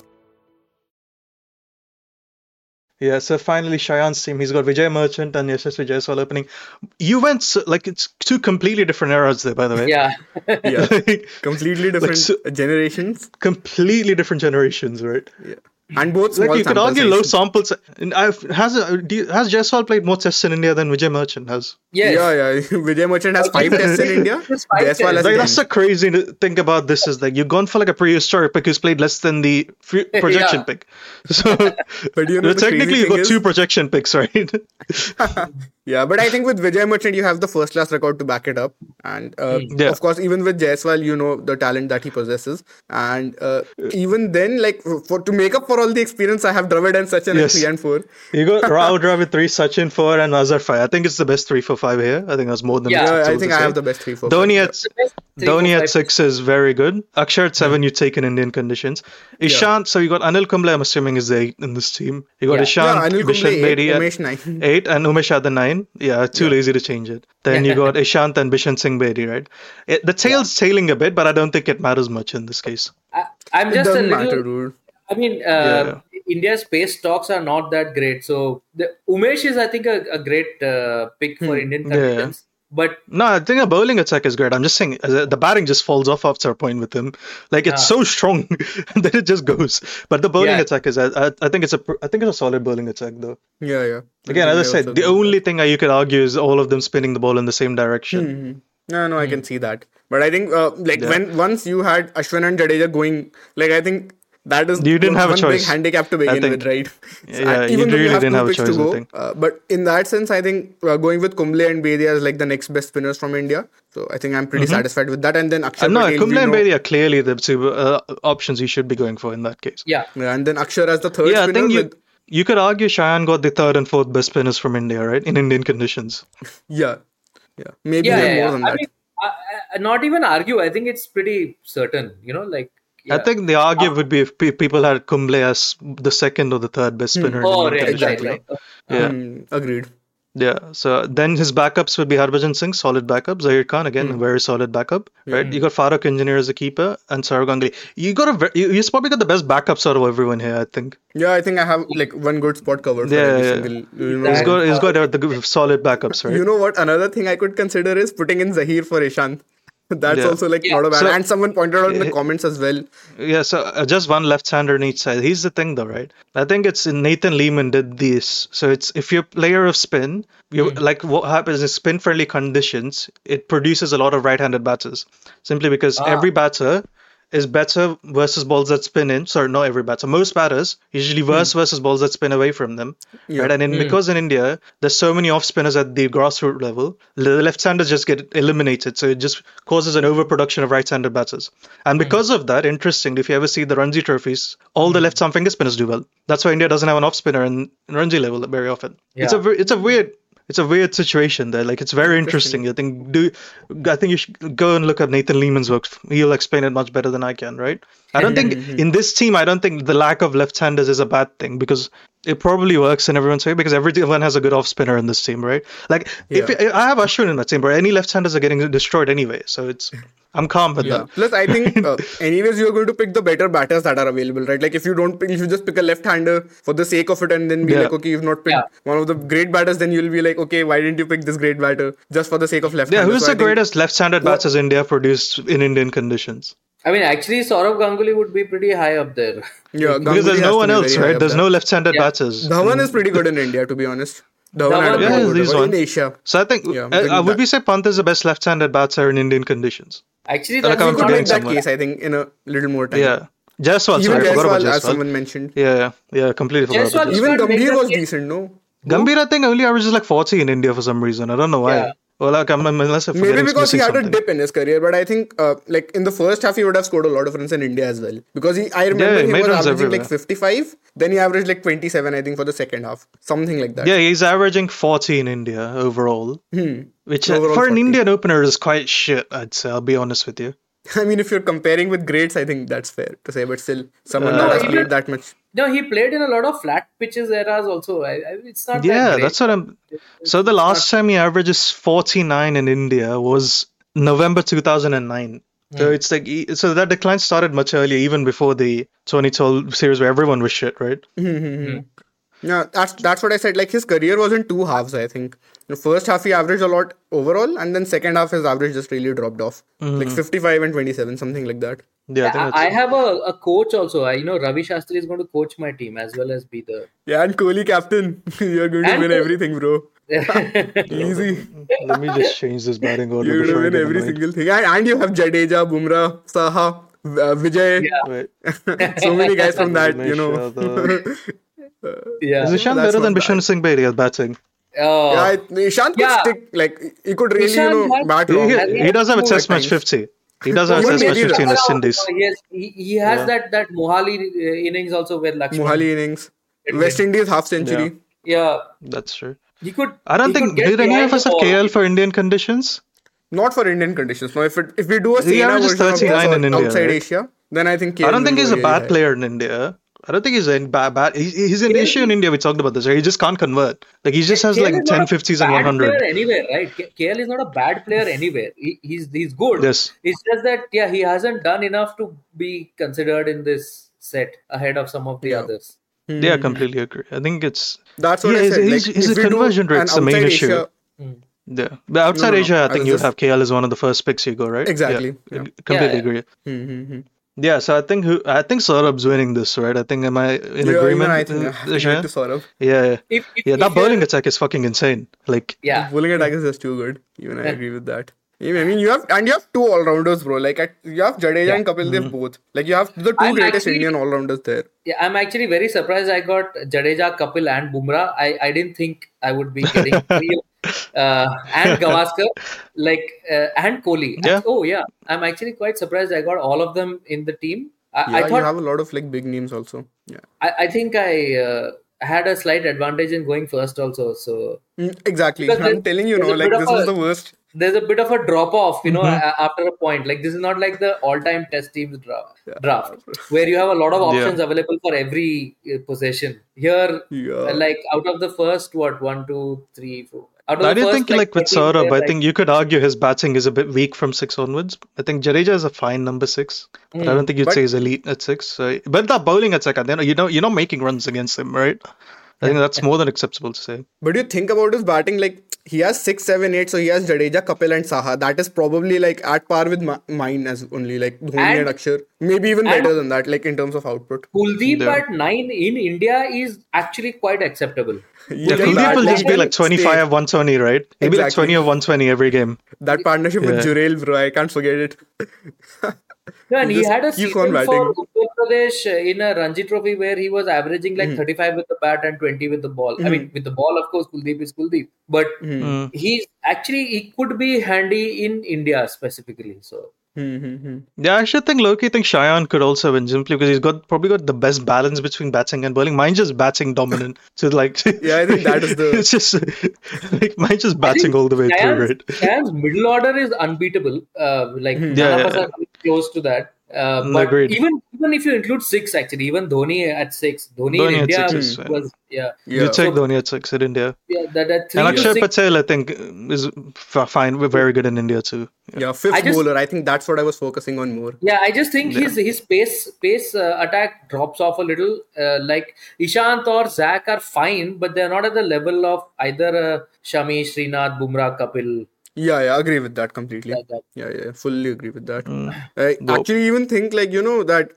Yeah, so finally Shayan's team, he's got Vijay Merchant and Yashasvi Jaiswal opening. You went, like, it's two completely different eras there, by the way. Yeah. Yeah. Like, Completely different generations. completely different generations, right? Yeah. And both small Like, you could sample argue low sizes. samples. And has Jaiswal played more tests in India than Vijay Merchant has? Yes. Yeah. Vijay Merchant has 5 tests in India. Just 5 Jaiswal tests. has Like, 10. that's the crazy thing about this is like you've gone for like a prehistoric pick who's played less than the projection Yeah. pick. So But you know, the technically crazy you've got thing two is- projection picks, right? Yeah, but I think with Vijay Merchant, you have the first class record to back it up. And Yeah. of course, even with Jaiswal, you know the talent that he possesses. And even then, like to make up for all the experience, I have Dravid and Sachin Yes. at 3 and 4. You got Rahul Dravid 3, Sachin 4, and Azhar 5. I think it's the best 3 for 5 here. I think that's more than Yeah. it's Yeah, I told think to I say. have the best 3 for Dhoni 5. at Best 3, 4, Dhoni at 5. 6 is very good. Akshar at 7 you take in Indian conditions. Ishant, so you got Anil Kumble, I'm assuming is the 8 in this team. You got Yeah. Ishant, Yeah, Anil Kumble Bishan 8, Bedi at Umesh 9. 8 and Umesh at the 9. Yeah, too lazy to change it. Then you got Ishant and Bishan Singh Bedi, right? The tail's tailing a bit, but I don't think it matters much in this case. I'm It just a doesn't little. matter, dude. I mean, Yeah. India's pace stocks are not that great. So Umesh is, I think, a great pick for Indian Yeah. conditions. But No, I think a bowling attack is great. I'm just saying the batting just falls off after a point with him. Like it's so strong that it just goes. But the bowling Yeah. attack is, I think it's a solid bowling attack though. Yeah. Again, as I said, also the agree with only thing you could argue is all of them spinning the ball in the same direction. that. No, I can see that. But I think when once you had Ashwin and Jadeja going, like I think that is You didn't have a one choice. big handicap to begin think- with, right? Yeah, you even though really have didn't two have a picks choice, I to go, think. but in that sense, I think going with Kumble and Bedi as like the next best spinners from India. So I think I'm pretty satisfied with that. And then Akshar No, Patel, Kumble we and know- Bedi are clearly the two options you should be going for in that case. yeah, Yeah, and then Akshar as the third Yeah, I spinner. think you could argue Shayan got the third and fourth best spinners from India, right? In Indian conditions. Yeah, maybe yeah, even yeah. more than I that. mean, not even argue. I think it's pretty certain. Like. I Yeah. think the argument would be if people had Kumble as the second or the third best spinner. in Oh, Indian right, conditions. right. Yeah. Agreed. Yeah, so then his backups would be Harbhajan Singh, solid backup. Zahir Khan, again, a very solid backup, right? You got Farooq Engineer as a keeper and Saurav Ganguly. You probably got the best backups out of everyone here, I think. Yeah, I think I have like one good spot covered for Yeah, every yeah. single. You know, He's got the solid backups, right? you know what? Another thing I could consider is putting in Zahir for Ishant. That's Yeah. also like Yeah. not a bad. So- and someone pointed out in the comments as well. Yeah, so just one left-hander on each side. Here's the thing, though, right? I think it's Nathan Lehman did this. So it's if you're a player of spin, like what happens in spin-friendly conditions, it produces a lot of right-handed batters. Simply because every batter is better versus balls that spin in. Sorry, not every batter. Most batters usually worse versus balls that spin away from them. Right? And because in India, there's so many off spinners at the grassroots level, the left-handers just get eliminated. So it just causes an overproduction of right-handed batters. And because of that, interestingly, if you ever see the Ranji trophies, all the left-arm finger spinners do well. That's why India doesn't have an off spinner in Ranji level very often. Yeah. It's a weird situation there. Like it's very interesting. I think you should go and look at Nathan Lehman's work. He'll explain it much better than I can, right? I don't think in this team, I don't think the lack of left-handers is a bad thing because it probably works in everyone's way because everyone has a good off spinner in this team, right? Like if I have Ashwin in that team, but any left-handers are getting destroyed anyway, so I'm calm with that. Plus, I think anyways you're going to pick the better batters that are available, right? Like if you just pick a left-hander for the sake of it and then be like, okay, you've not picked one of the great batters, then you'll be like, okay, why didn't you pick this great batter just for the sake of left-hander? Yeah, who's So I the think- greatest left-handed batters India produced in Indian conditions? I mean, actually, Saurav Ganguly would be pretty high up there. Yeah, Because there's Ganguly no has one to be else, very high right? up There's there. no left-handed batters. Dhawan is pretty good in India, to be honest. Dhawan Dhawan- had a Yeah, pretty good he's one one. in Asia. So I think, Yeah, would that- we say Pant is the best left-handed batter in Indian conditions? Actually, Like, that's I'm Could not forgetting make that someone. case, I think, in a little more time. Yeah. Jaiswal, Even sorry, I forgot about Jaiswal, as Jaiswal. someone mentioned. Yeah, completely forgot about Jaiswal Jaiswal. Even Should make Gambhir the was team. decent, no? Gambhir, I think, only averages like 40 in India for some reason. I don't know why. Yeah. Well, like, unless I'm Maybe forgetting because he missing had something. a dip in his career, but I think like in the first half he would have scored a lot of runs in India as well. Because I remember he he made was runs averaging everywhere. like 55, then he averaged like 27, I think, for the second half. Something like that. Yeah, he's averaging 40 in India overall. Which Overall for an 40. Indian opener is quite shit, I'd say. I'll be honest with you. I mean, if you're comparing with greats, I think that's fair to say, but still, someone No, that has even- played that much. No, he played in a lot of flat pitches eras also. It's not that Yeah, great. that's what I'm. So the last time he averages 49 in India was November 2009. So it's like so that decline started much earlier, even before the 2012 series where everyone was shit, right? Yeah, that's what I said. Like his career was in two halves, I think. The first half he averaged a lot overall, and then second half his average just really dropped off, like 55 and 27, something like that. Yeah, I think I that's. have a coach also. Ravi Shastri is going to coach my team as well as be the. Yeah, and Kohli captain, you're going to And win Kohli- everything, bro. Easy. Let me just change this batting order You're before going to I win get every annoyed. single thing, and you have Jadeja, Bumrah, Saha, Vijay. Wait, So many guys from that, Umesh Yeah. is Ishan That's better than not Bishan Singh Bedi at batting? Oh. Yeah, Ishant could Yeah. stick, like, he could really, Ishant had- bat wrong. He does have a More test match times. 50. He does have a Even test match maybe 50 in West Around, Indies. he has that Mohali innings also where Lakshman. Mohali innings. West Indies half century. Yeah, That's true. he could. I don't he think could get did any behind of us the have ball. KL for Indian conditions? Not for Indian conditions. No, if we do a He Sena averages version of 39 this in or India, outside right? Asia, then I think I KL don't think will he's go a really bad high. player in India. I don't think he's a bad. He's an issue in India. We talked about this. Right? He just can't convert. Like he just has KL like is 10 not a 50s and bad 100. player anywhere, right? KL is not a bad player anywhere. He's good. Yes. It's just that he hasn't done enough to be considered in this set ahead of some of the others. Yeah, I completely agree. I think it's That's what I his, said. his, Like, his if we do conversion an rate's the main outside issue. Asia- Yeah, but outside no. Asia, I I think was you'd just- have KL as one of the first picks you go, right? Exactly. Yeah, Yeah. completely Yeah. agree. Yeah, so I think Saurabh's winning this, right? I think am I in Yeah, agreement? even I think I have to give Ishan? it to Saurabh. Yeah. If That you're- bowling attack is fucking insane. Like, Yeah. Bowling attack is just too good. Even I agree with that. I mean, you have two all-rounders, bro. Like, you have Jadeja and Kapil Dev both. Like, you have the two I'm greatest actually- Indian all-rounders there. Yeah, I'm actually very surprised I got Jadeja, Kapil, and Bumrah. I didn't think I would be getting three and Gavaskar, and Kohli. Yeah. Oh yeah, I'm actually quite surprised I got all of them in the team. I You thought have a lot of like big names also. Yeah. I think I had a slight advantage in going first also. So Exactly. Because I'm telling you, there's a like bit this of is a- the worst. there's a bit of a drop off, after a point. Like this is not like the all-time test teams draft where you have a lot of options available for every possession. Here, Yeah. like out of the first 1, 2, 3, 4. Out of I the do first, think like with 13 Saurabh, players, I think you could argue his batting is a bit weak from 6 onwards. I think Jadeja is a fine number 6, but I don't think you'd But- say he's elite at 6. So, but that bowling attack, you're not making runs against him, right? I think that's more than acceptable to say. But you think about his batting, like he has 6, 7, 8. So he has Jadeja, Kapil, and Saha. That is probably like at par with mine as only like Dhoni and And- Akshar. Maybe even and- better than that, like in terms of output. Kuldeep Yeah. at 9 in India is actually quite acceptable. Yeah, That Kuldeep will just be can like 25 of 120, right? He'll be like Exactly. 20 of 120 every game. That partnership with Jurel, bro, I can't forget it. No, and he Just had a keeps season on for batting. Uttar Pradesh in a Ranji Trophy where he was averaging like 35 with the bat and 20 with the ball. I mean, with the ball, of course, Kuldeep is Kuldeep. But he could be handy in India specifically. So Yeah, I actually think Loki thinks Cheyenne could also win simply because he's probably got the best balance between batting and bowling. Mine's just batting dominant. So like, Yeah, I think that is the- it's just like mine's just batting all the way through, right? Cheyenne's middle order is unbeatable. None of us are close to that. But Agreed. even if you include 6, actually, even Dhoni at 6, Dhoni Dhoni in at India 6 is, was Yeah. You take Dhoni at 6 in India. that 3 And to Akshay 6. Patel, I think, is fine. We're very good in India too. Yeah, fifth I just- bowler. I think that's what I was focusing on more. Yeah, I just think his pace attack drops off a little. Like Ishant or Zach are fine, but they're not at the level of either Shami, Srinath, Bumrah, Kapil. Yeah, I agree with that completely. Like that. Yeah, fully agree with that. I actually even think like, that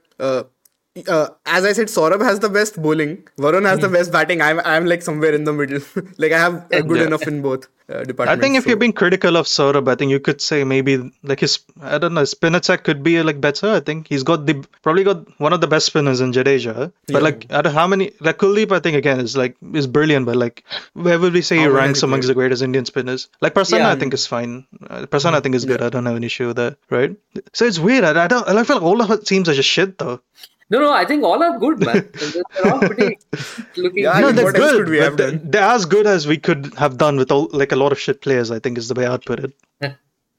as I said, Saurabh has the best bowling. Varun has the best batting. I'm like somewhere in the middle. Like I have good enough in both. department. I think if So- you're being critical of Saurabh, I think you could say maybe like his, I don't know, spin attack could be like better. I think he's probably got one of the best spinners in Jadeja. But Yeah. like, I don't how many, like Kuldeep, I think again is brilliant, but like, where would we say he How many ranks has he amongst played? the greatest Indian spinners? Like Prasanna, Yeah. I think is fine. Prasanna, I think is good. I don't have an issue with that, right? So it's weird. I feel like all of it seems are just shit though. No, I think all are good, man. They're all pretty looking. Yeah, I No, mean, they're what else good, could we have but done? they're as good as we could have done with like a lot of shit players. I think is the way I'd put it.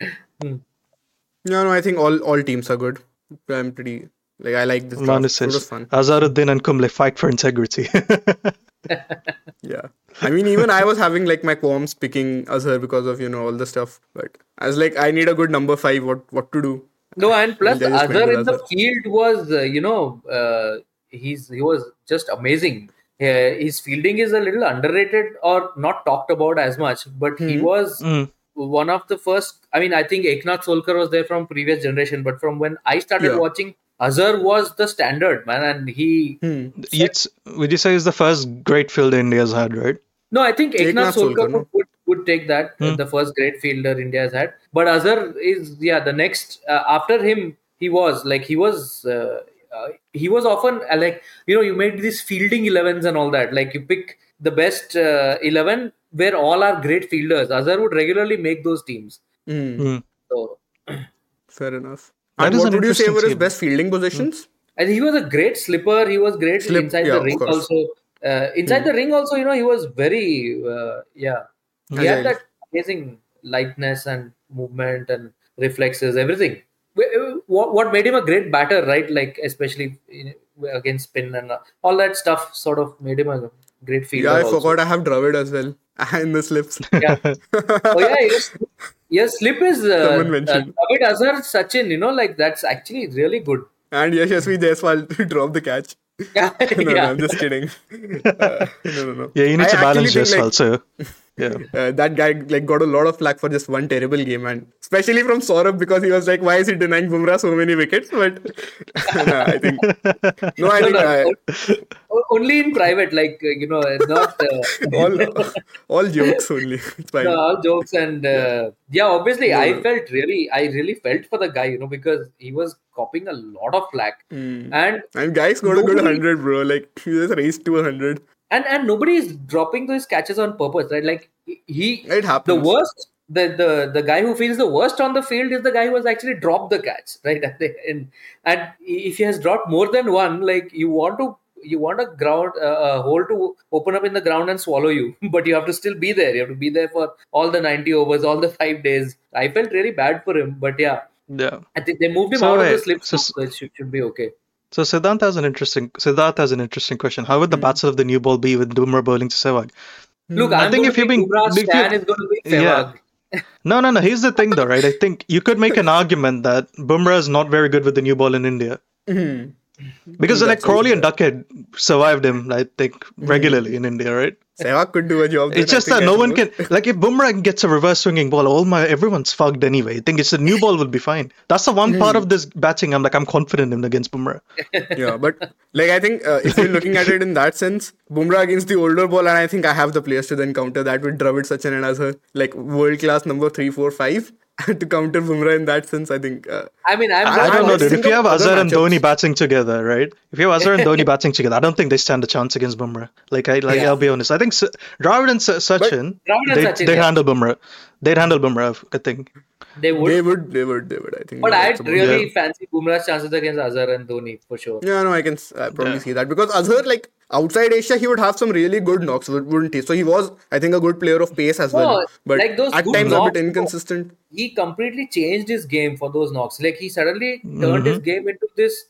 No, I think all teams are good. I'm pretty like I like this draft. Manus It was says fun. Azharuddin and Kumble fight for integrity. Yeah. I mean, even I was having like my qualms picking Azhar because of all the stuff. But I was like, I need a good number 5. What to do? No, and plus they just went Azhar with in the Azhar. field was, he was just amazing. His fielding is a little underrated or not talked about as much, but he was one of the first. I mean, I think Eknath Solkar was there from previous generation, but from when I started Yeah. watching, Azhar was the standard, man, and he. Would you say is the first great fielder India's had, right? No, I think Eknath Eknath Solkar Solkar, no? would take that, the first great fielder India has had. But Azhar is, the next, after him, he was often like, you made these fielding 11s and all that. Like you pick the best 11 where all are great fielders. Azhar would regularly make those teams. So Fair enough. That And is what an would you say interesting were his team. best fielding positions? I think he was a great slipper. He was great inside yeah, the of ring course. also. Inside the ring also, he was very, He had that amazing lightness and movement and reflexes, everything. What made him a great batter, right? Like especially against spin and all that stuff, sort of made him a great fielder. Yeah, I also. forgot I have Dravid as well in the slips. Yeah. Oh yeah, yes. Slip is Someone mentioned. Dravid, Azhar, Sachin. Like that's actually really good. And Yashasvi Jaiswal dropped the catch. Yeah, No, yeah. I'm just kidding. No. Yeah, you need I to balance actually think, just also. Yeah. That guy got a lot of flack for just one terrible game, and especially from Saurabh because he was like, "Why is he denying Bumrah so many wickets?" But I think Only in private, like not all jokes only. It's fine. all jokes and obviously I really felt for the guy, because he was copying a lot of flack and Guys got a good nobody- 100, bro. Like he just raced to 100. and nobody is dropping those catches on purpose, right? Like he It happens. the worst the guy who feels the worst on the field is the guy who has actually dropped the catch, right? And if he has dropped more than one, like you want a ground a hole to open up in the ground and swallow you, but you have to still be there. You have to be there for all the 90 overs, all the 5 days. I felt really bad for him, but yeah, I think they moved him So out of the wait, slip, so- so it should be okay. So Siddharth has an interesting question. How would the bats of the new ball be with Bumrah bowling to Sehwag? Look, I I'm think going if to you're be being- Bumrah, if you- Stan is going to be Yeah. Sehwag. No. Here's the thing, though, right? I think you could make an argument that Bumrah is not very good with the new ball in India. Because like Crawley and Duckhead survived him, I think, regularly in India, right? Sehwag could do a job. It's just that no one can, like, if Bumrah gets a reverse swinging ball, everyone's fucked anyway. I think it's a new ball will be fine. That's the one part of this batting I'm confident in against Bumrah. Yeah, but like I think if you're looking at it in that sense, Bumrah against the older ball, and I think I have the players to then counter that with Dravid, Sachin, and Azhar, like world class number 3, 4, 5 to counter Bumrah in that sense. I think. I mean, I don't know, dude. think If you of have other Azhar and matchups. Dhoni batting together, right? If you have Azhar and Dhoni batting together, I don't think they stand a chance against Bumrah. I'll be honest. I think Dravid and Sachin, Dravid and Sachin, they'd yeah. handle Bumrah. They'd handle Bumrah, I think. they would. They would. I think. But that's I'd about- really Yeah. fancy Bumrah's chances against Azhar and Dhoni for sure. Yeah, no, I can probably Yeah. see that because Azhar, like outside Asia, he would have some really good knocks, wouldn't he? So he was, I think, a good player of pace as well. No, But like those at good times a knocks, bit inconsistent. He completely changed his game for those knocks. Like he suddenly turned his game into this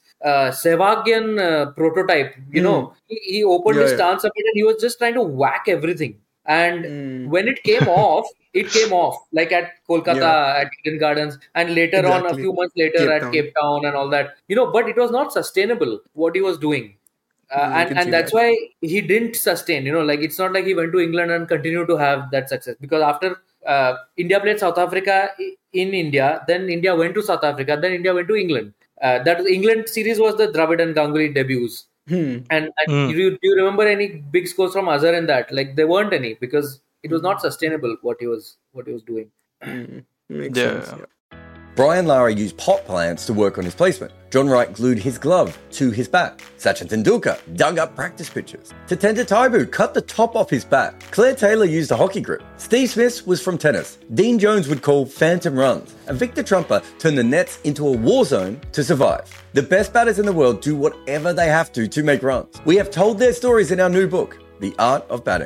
Sehwagian prototype. He opened Yeah, his yeah. stance a bit and he was just trying to whack everything. And when it came off, like at Kolkata, at Eden Gardens, and later on, a Exactly. few months later, Cape at Town. Cape Town and all that. But it was not sustainable what he was doing. I can see And that's that. why he didn't sustain. Like it's not like he went to England and continued to have that success, because after India played South Africa in India, then India went to South Africa, then India went to England. That England series was the Dravid and Ganguly debuts. And do you remember any big scores from Azhar in that? Like there weren't any, because it was not sustainable what he was doing. Makes sense. Yeah. Yeah. Brian Lara used pot plants to work on his placement. John Wright glued his glove to his bat. Sachin Tendulkar dug up practice pitches. Tatenda Taibu cut the top off his bat. Claire Taylor used a hockey grip. Steve Smith was from tennis. Dean Jones would call phantom runs. And Victor Trumper turned the nets into a war zone to survive. The best batters in the world do whatever they have to make runs. We have told their stories in our new book, The Art of Batting.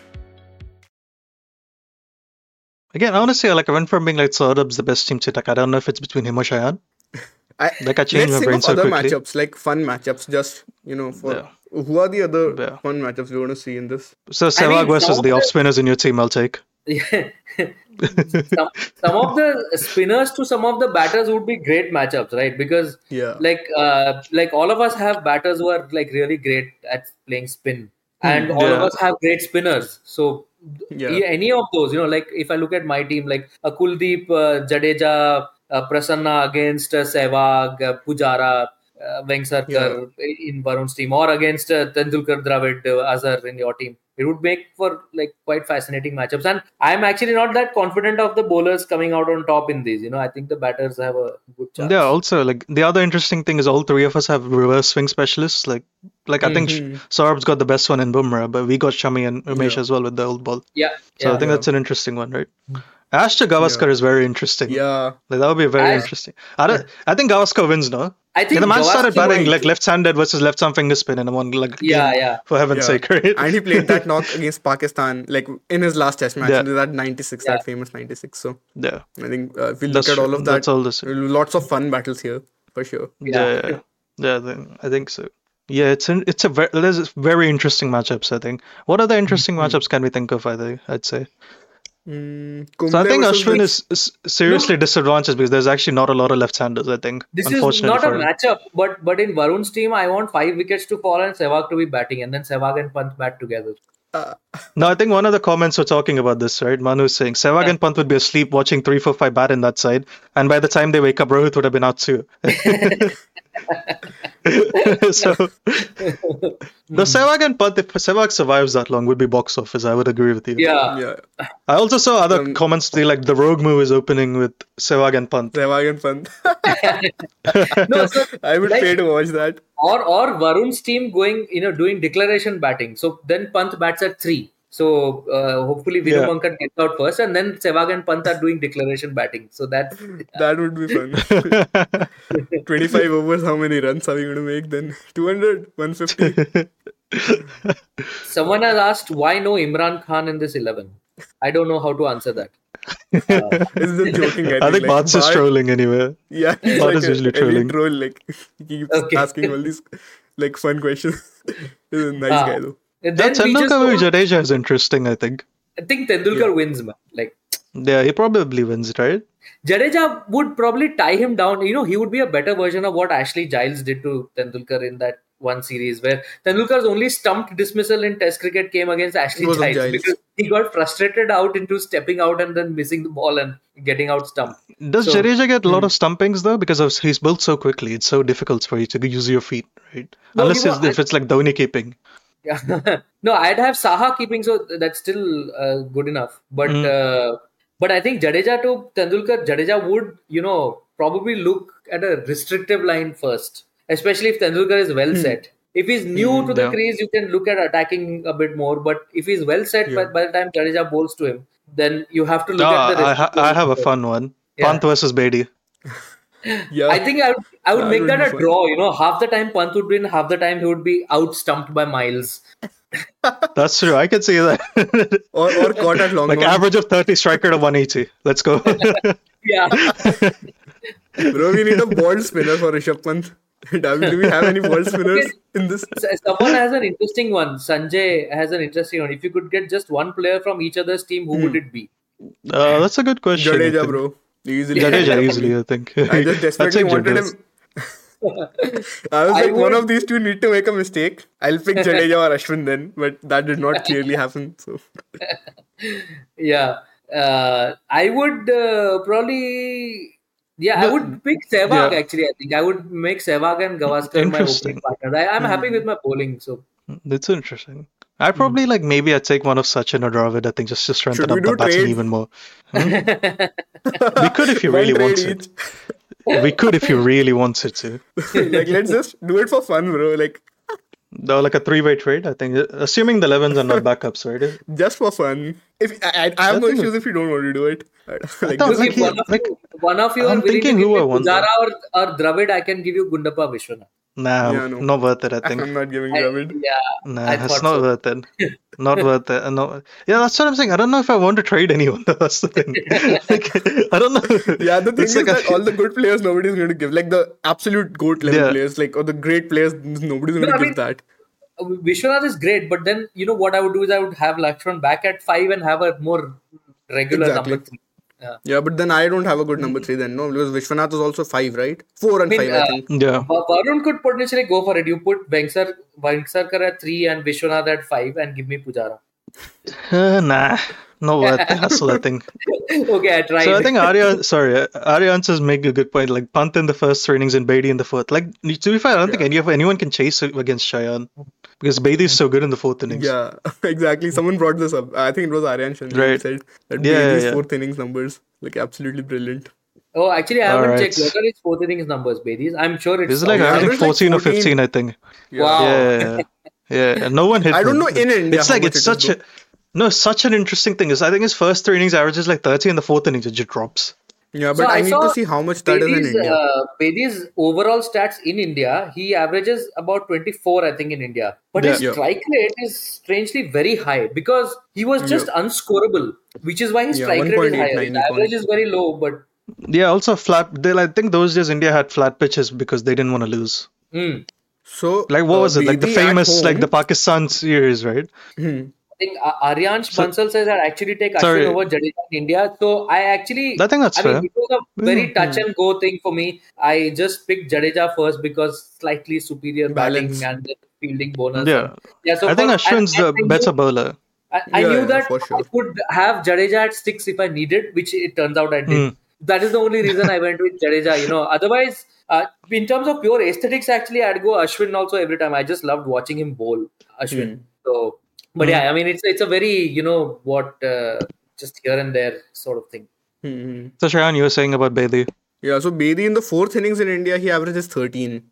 Again, honestly, like I went from being like Saurabh's the best team to like I don't know if it's between him or Shayan. I changed let's my think brain of so other quickly. matchups, like fun matchups. Just for Yeah. who are the other Yeah. fun matchups we want to see in this? So I Sehwag mean, versus some of the off the- spinners in your team, I'll take. some of the spinners to some of the batters would be great matchups, right? Because Yeah. like all of us have batters who are like really great at playing spin, and all of Yeah. us have great spinners. So Yeah. any of those, like if I look at my team, like Kuldeep, Jadeja, Prasanna against Sehwag, Pujara, Vengsarkar in Varun's team, or against Tendulkar, Dravid, Azhar in your team. It would make for like quite fascinating matchups. And I'm actually not that confident of the bowlers coming out on top in these. I think the batters have a good chance. Yeah, also like the other interesting thing is all three of us have reverse swing specialists. Like I think Saurabh's got the best one in Bumrah, but we got Shami and Umesh as well with the old ball. Yeah. So I think that's an interesting one, right? Ashton Gavaskar is very interesting. Yeah. Like, that would be very Ash- interesting. I think Gavaskar wins, no? I think The man started Gavaskar batting might. like left-handed versus left-arm finger spin in one like game, Yeah. for heaven's Yeah. sake, right? And he played that knock against Pakistan, like in his last test match, Yeah. that 96, that famous 96. So Yeah. I think if we look That's at all true. of that, That's all this. lots of fun battles here for sure. Yeah. I think so. Yeah, there's very interesting matchups, I think. What other interesting matchups can we think of, I'd say? So I think Ashwin is seriously disadvantaged because there's actually not a lot of left-handers, I think. This is unfortunately not a for him. matchup, but in Varun's team, I want 5 wickets to fall and Sehwag to be batting, and then Sehwag and Pant bat together. No, I think one of the comments were talking about this, right? Manu is saying Sehwag and Pant would be asleep watching 3, 4, 5 bat in that side, and by the time they wake up, Rohit would have been out too. So the Sehwag and Pant, if Sehwag survives that long, would be box office. I would agree with you. Yeah. Yeah. I also saw other comments like the Rogue move is opening with Sehwag and Pant. Sehwag and Pant. No, so I would like- pay to watch that. or Varun's team going, doing declaration batting. So then Pant bats at 3. So hopefully Vinu Yeah. Mankan gets out first, and then Sehwag and Pant are doing declaration batting. So that That would be fun. 25 overs, how many runs are we going to make then? 200, 150? someone has asked why no Imran Khan in this 11. I don't know how to answer that. This is a joking. I think Bart's is trolling anyway. Yeah, he's Bart like is usually a trolling. troll. Like he keeps Okay. asking all these like fun questions. He's a nice guy though. And That then we just Tendulkar don't- Jadeja is interesting, I think. I think Tendulkar wins, man. Like Yeah, he probably wins, right? Jadeja would probably tie him down. He would be a better version of what Ashley Giles did to Tendulkar in that one series where Tendulkar's only stumped dismissal in Test cricket came against Ashley Was of Giles, Giles. because he got frustrated out into stepping out and then missing the ball and getting out stumped. Does So- Jadeja get a lot of stumpings though? Because he's built so quickly, it's so difficult for you to use your feet, right? No, Unless he wa- if it's like Dhoni keeping. Yeah. No, I'd have Saha keeping, so that's still good enough. But I think Jadeja to Tendulkar, Jadeja would, probably look at a restrictive line first, especially if Tendulkar is well set. If he's new to the yeah. crease, you can look at attacking a bit more. But if he's well set by the time Jadeja bowls to him, then you have to look at the I have a fun one. Yeah. Pant versus Bedi. Yeah. I think I would That make would that be a fun. draw. Half the time Pant would win, half the time he would be out stumped by Miles. That's true. I can see that. or caught at long Like on. average of 30, striker of 180. Let's go. Yeah. Bro, we need a ball spinner for Rishabh Pant. Do we have any ball spinners in this? Someone has an interesting one. Sanjay has an interesting one. If you could get just one player from each other's team, who would it be? That's a good question. I Jadeja, think. bro. Easily. Jadeja, easily, I think. I just desperately wanted him. I was like, one would- of these two need to make a mistake. I'll pick Jadeja or Ashwin then, but that did not clearly happen. So Yeah. I would probably... Yeah, I would pick Sehwag Yeah. actually. I think I would make Sehwag and Gavaskar my Interesting. opening partners. I'm happy with my bowling. So It's interesting. I'd probably maybe I'd take one of Sachin or Dravid. I think just to strengthen Should up we the do batsman trades? even more. We could if you One really trade wanted. each. We could if you really wanted to. Let's just do it for fun, bro. Though, like a 3-way trade, I think. Assuming the 11s are not backups, right? Just for fun. If I have no think issues if you don't want to do it. thought, Look, like, if one of you I'm are willing to thinking give who me I want, Pujara or Dravid, I can give you Gundappa Vishwanath. Nah, Yeah, no. not worth it, I think. I'm not giving I- Dravid. Yeah, Nah, I it's thought not so. worth it. Not worth it. No. Yeah, that's what I'm saying. I don't know if I want to trade anyone. That's the thing. I don't know. Yeah, the thing It's is like that all the good players nobody's going to give. Like the absolute GOAT level Yeah. players, or the great players, nobody's going No, to I give mean- that. Vishwanath is great, but then what I would do is I would have Lakshman back at 5 and have a more regular Exactly. number 3. Yeah, but then I don't have a good number 3 then. No, because Vishwanath was also 5, right? 4 and I mean, 5, I think. Yeah. Varun could potentially go for it. You put Vengsarkar at 3 and Vishwanath at 5 and give me Pujara. Nah. Not worth the hassle, I think. Okay, I tried. So I think Arya answers make a good point. Like Pant in the first 3 innings and Beatty in the fourth. Like, to be fair, I don't think anyone can chase against Cheyenne because Beatty is so good in the 4th innings. Yeah, exactly. Someone brought this up. I think it was Aryan Chandra who Right. said that Yeah, Bailey's yeah. 4th innings numbers, absolutely brilliant. Oh, actually, I haven't Alright. checked. What are his 4th innings numbers, Bediz? I'm sure it's. It's like Yeah, averaging average like 14 or 14. 15, I think. Wow. Yeah. No one hit I don't him. know in India It's how like much it's it is, such such an interesting thing. Is I think his first 3 innings averages like 30, and the 4th innings it just drops. Yeah, So but I I need saw to see how much that is in India. Bedi's overall stats in India, he averages about 24, I think, in India. But his Yeah. strike rate is strangely very high because he was just unscorable, which is why his Yeah, strike rate is higher. 1.89 His average is very low, but Yeah, also flat. I think those days India had flat pitches because they didn't want to lose. So, Like what was it? Like the Bailey at famous, like home- the Pakistan series, right? I think Aryansh Bansal says I'd actually take Sorry. Ashwin over Jadeja in India. So I actually, I think that's fair. mean, it was a very touch and go thing for me. I just picked Jadeja first because slightly superior Balance. batting and the fielding bonus. Yeah. Yeah, so I think for- Ashwin's and the I knew- better bowler. I Yeah, knew yeah, that for sure. I could have Jadeja at 6 if I needed, which it turns out I did. That is the only reason I went with Jadeja. Otherwise, in terms of pure aesthetics, actually, I'd go Ashwin also every time. I just loved watching him bowl Ashwin. So, but yeah, I mean, it's a very just here and there sort of thing. So Shayan, you were saying about Bailey. Yeah, so Bailey in the 4th innings in India, he averages 13.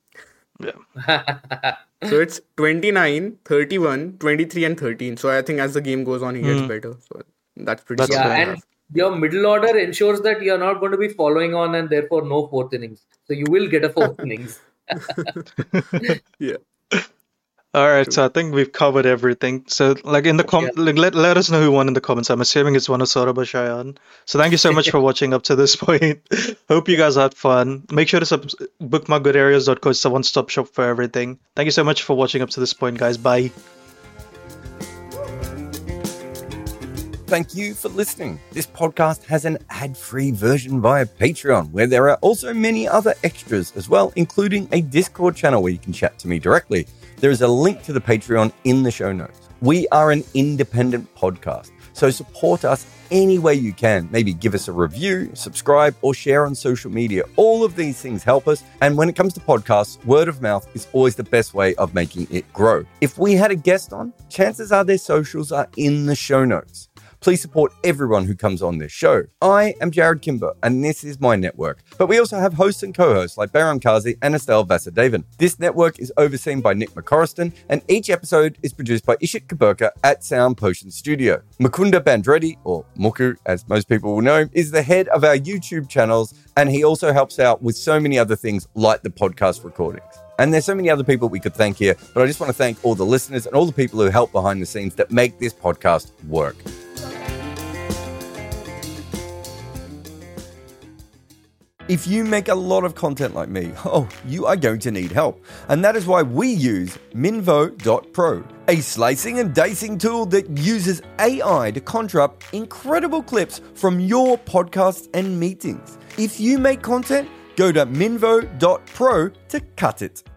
Yeah. So it's 29, 31, 23 and 13. So I think as the game goes on, he gets better. So that's pretty That's solid. fair Yeah, enough. and your middle order ensures that you're not going to be following on and therefore no 4th innings. So you will get a 4th innings. Yeah. All right, so I think we've covered everything. So, like in the let us know who won in the comments. I'm assuming it's one of Saurabh or Shayan. So, thank you so much for watching up to this point. Hope you guys had fun. Make sure to bookmark goodareas.co. It's a one-stop shop for everything. Thank you so much for watching up to this point, guys. Bye. Thank you for listening. This podcast has an ad-free version via Patreon, where there are also many other extras as well, including a Discord channel where you can chat to me directly. There is a link to the Patreon in the show notes. We are an independent podcast, so support us any way you can. Maybe give us a review, subscribe, or share on social media. All of these things help us. And when it comes to podcasts, word of mouth is always the best way of making it grow. If we had a guest on, chances are their socials are in the show notes. Please support everyone who comes on this show. I am Jared Kimber, and this is my network. But we also have hosts and co-hosts like Bayram Kazi and Estelle Vasudevan. This network is overseen by Nick McCorriston, and each episode is produced by Ishit Kaburka at Sound Potion Studio. Mukunda Bandreddi, or Muku as most people will know, is the head of our YouTube channels, and he also helps out with so many other things like the podcast recordings. And there's so many other people we could thank here, but I just want to thank all the listeners and all the people who help behind the scenes that make this podcast work. If you make a lot of content like me, you are going to need help. And that is why we use Minvo.pro, a slicing and dicing tool that uses AI to conjure up incredible clips from your podcasts and meetings. If you make content, go to Minvo.pro to cut it.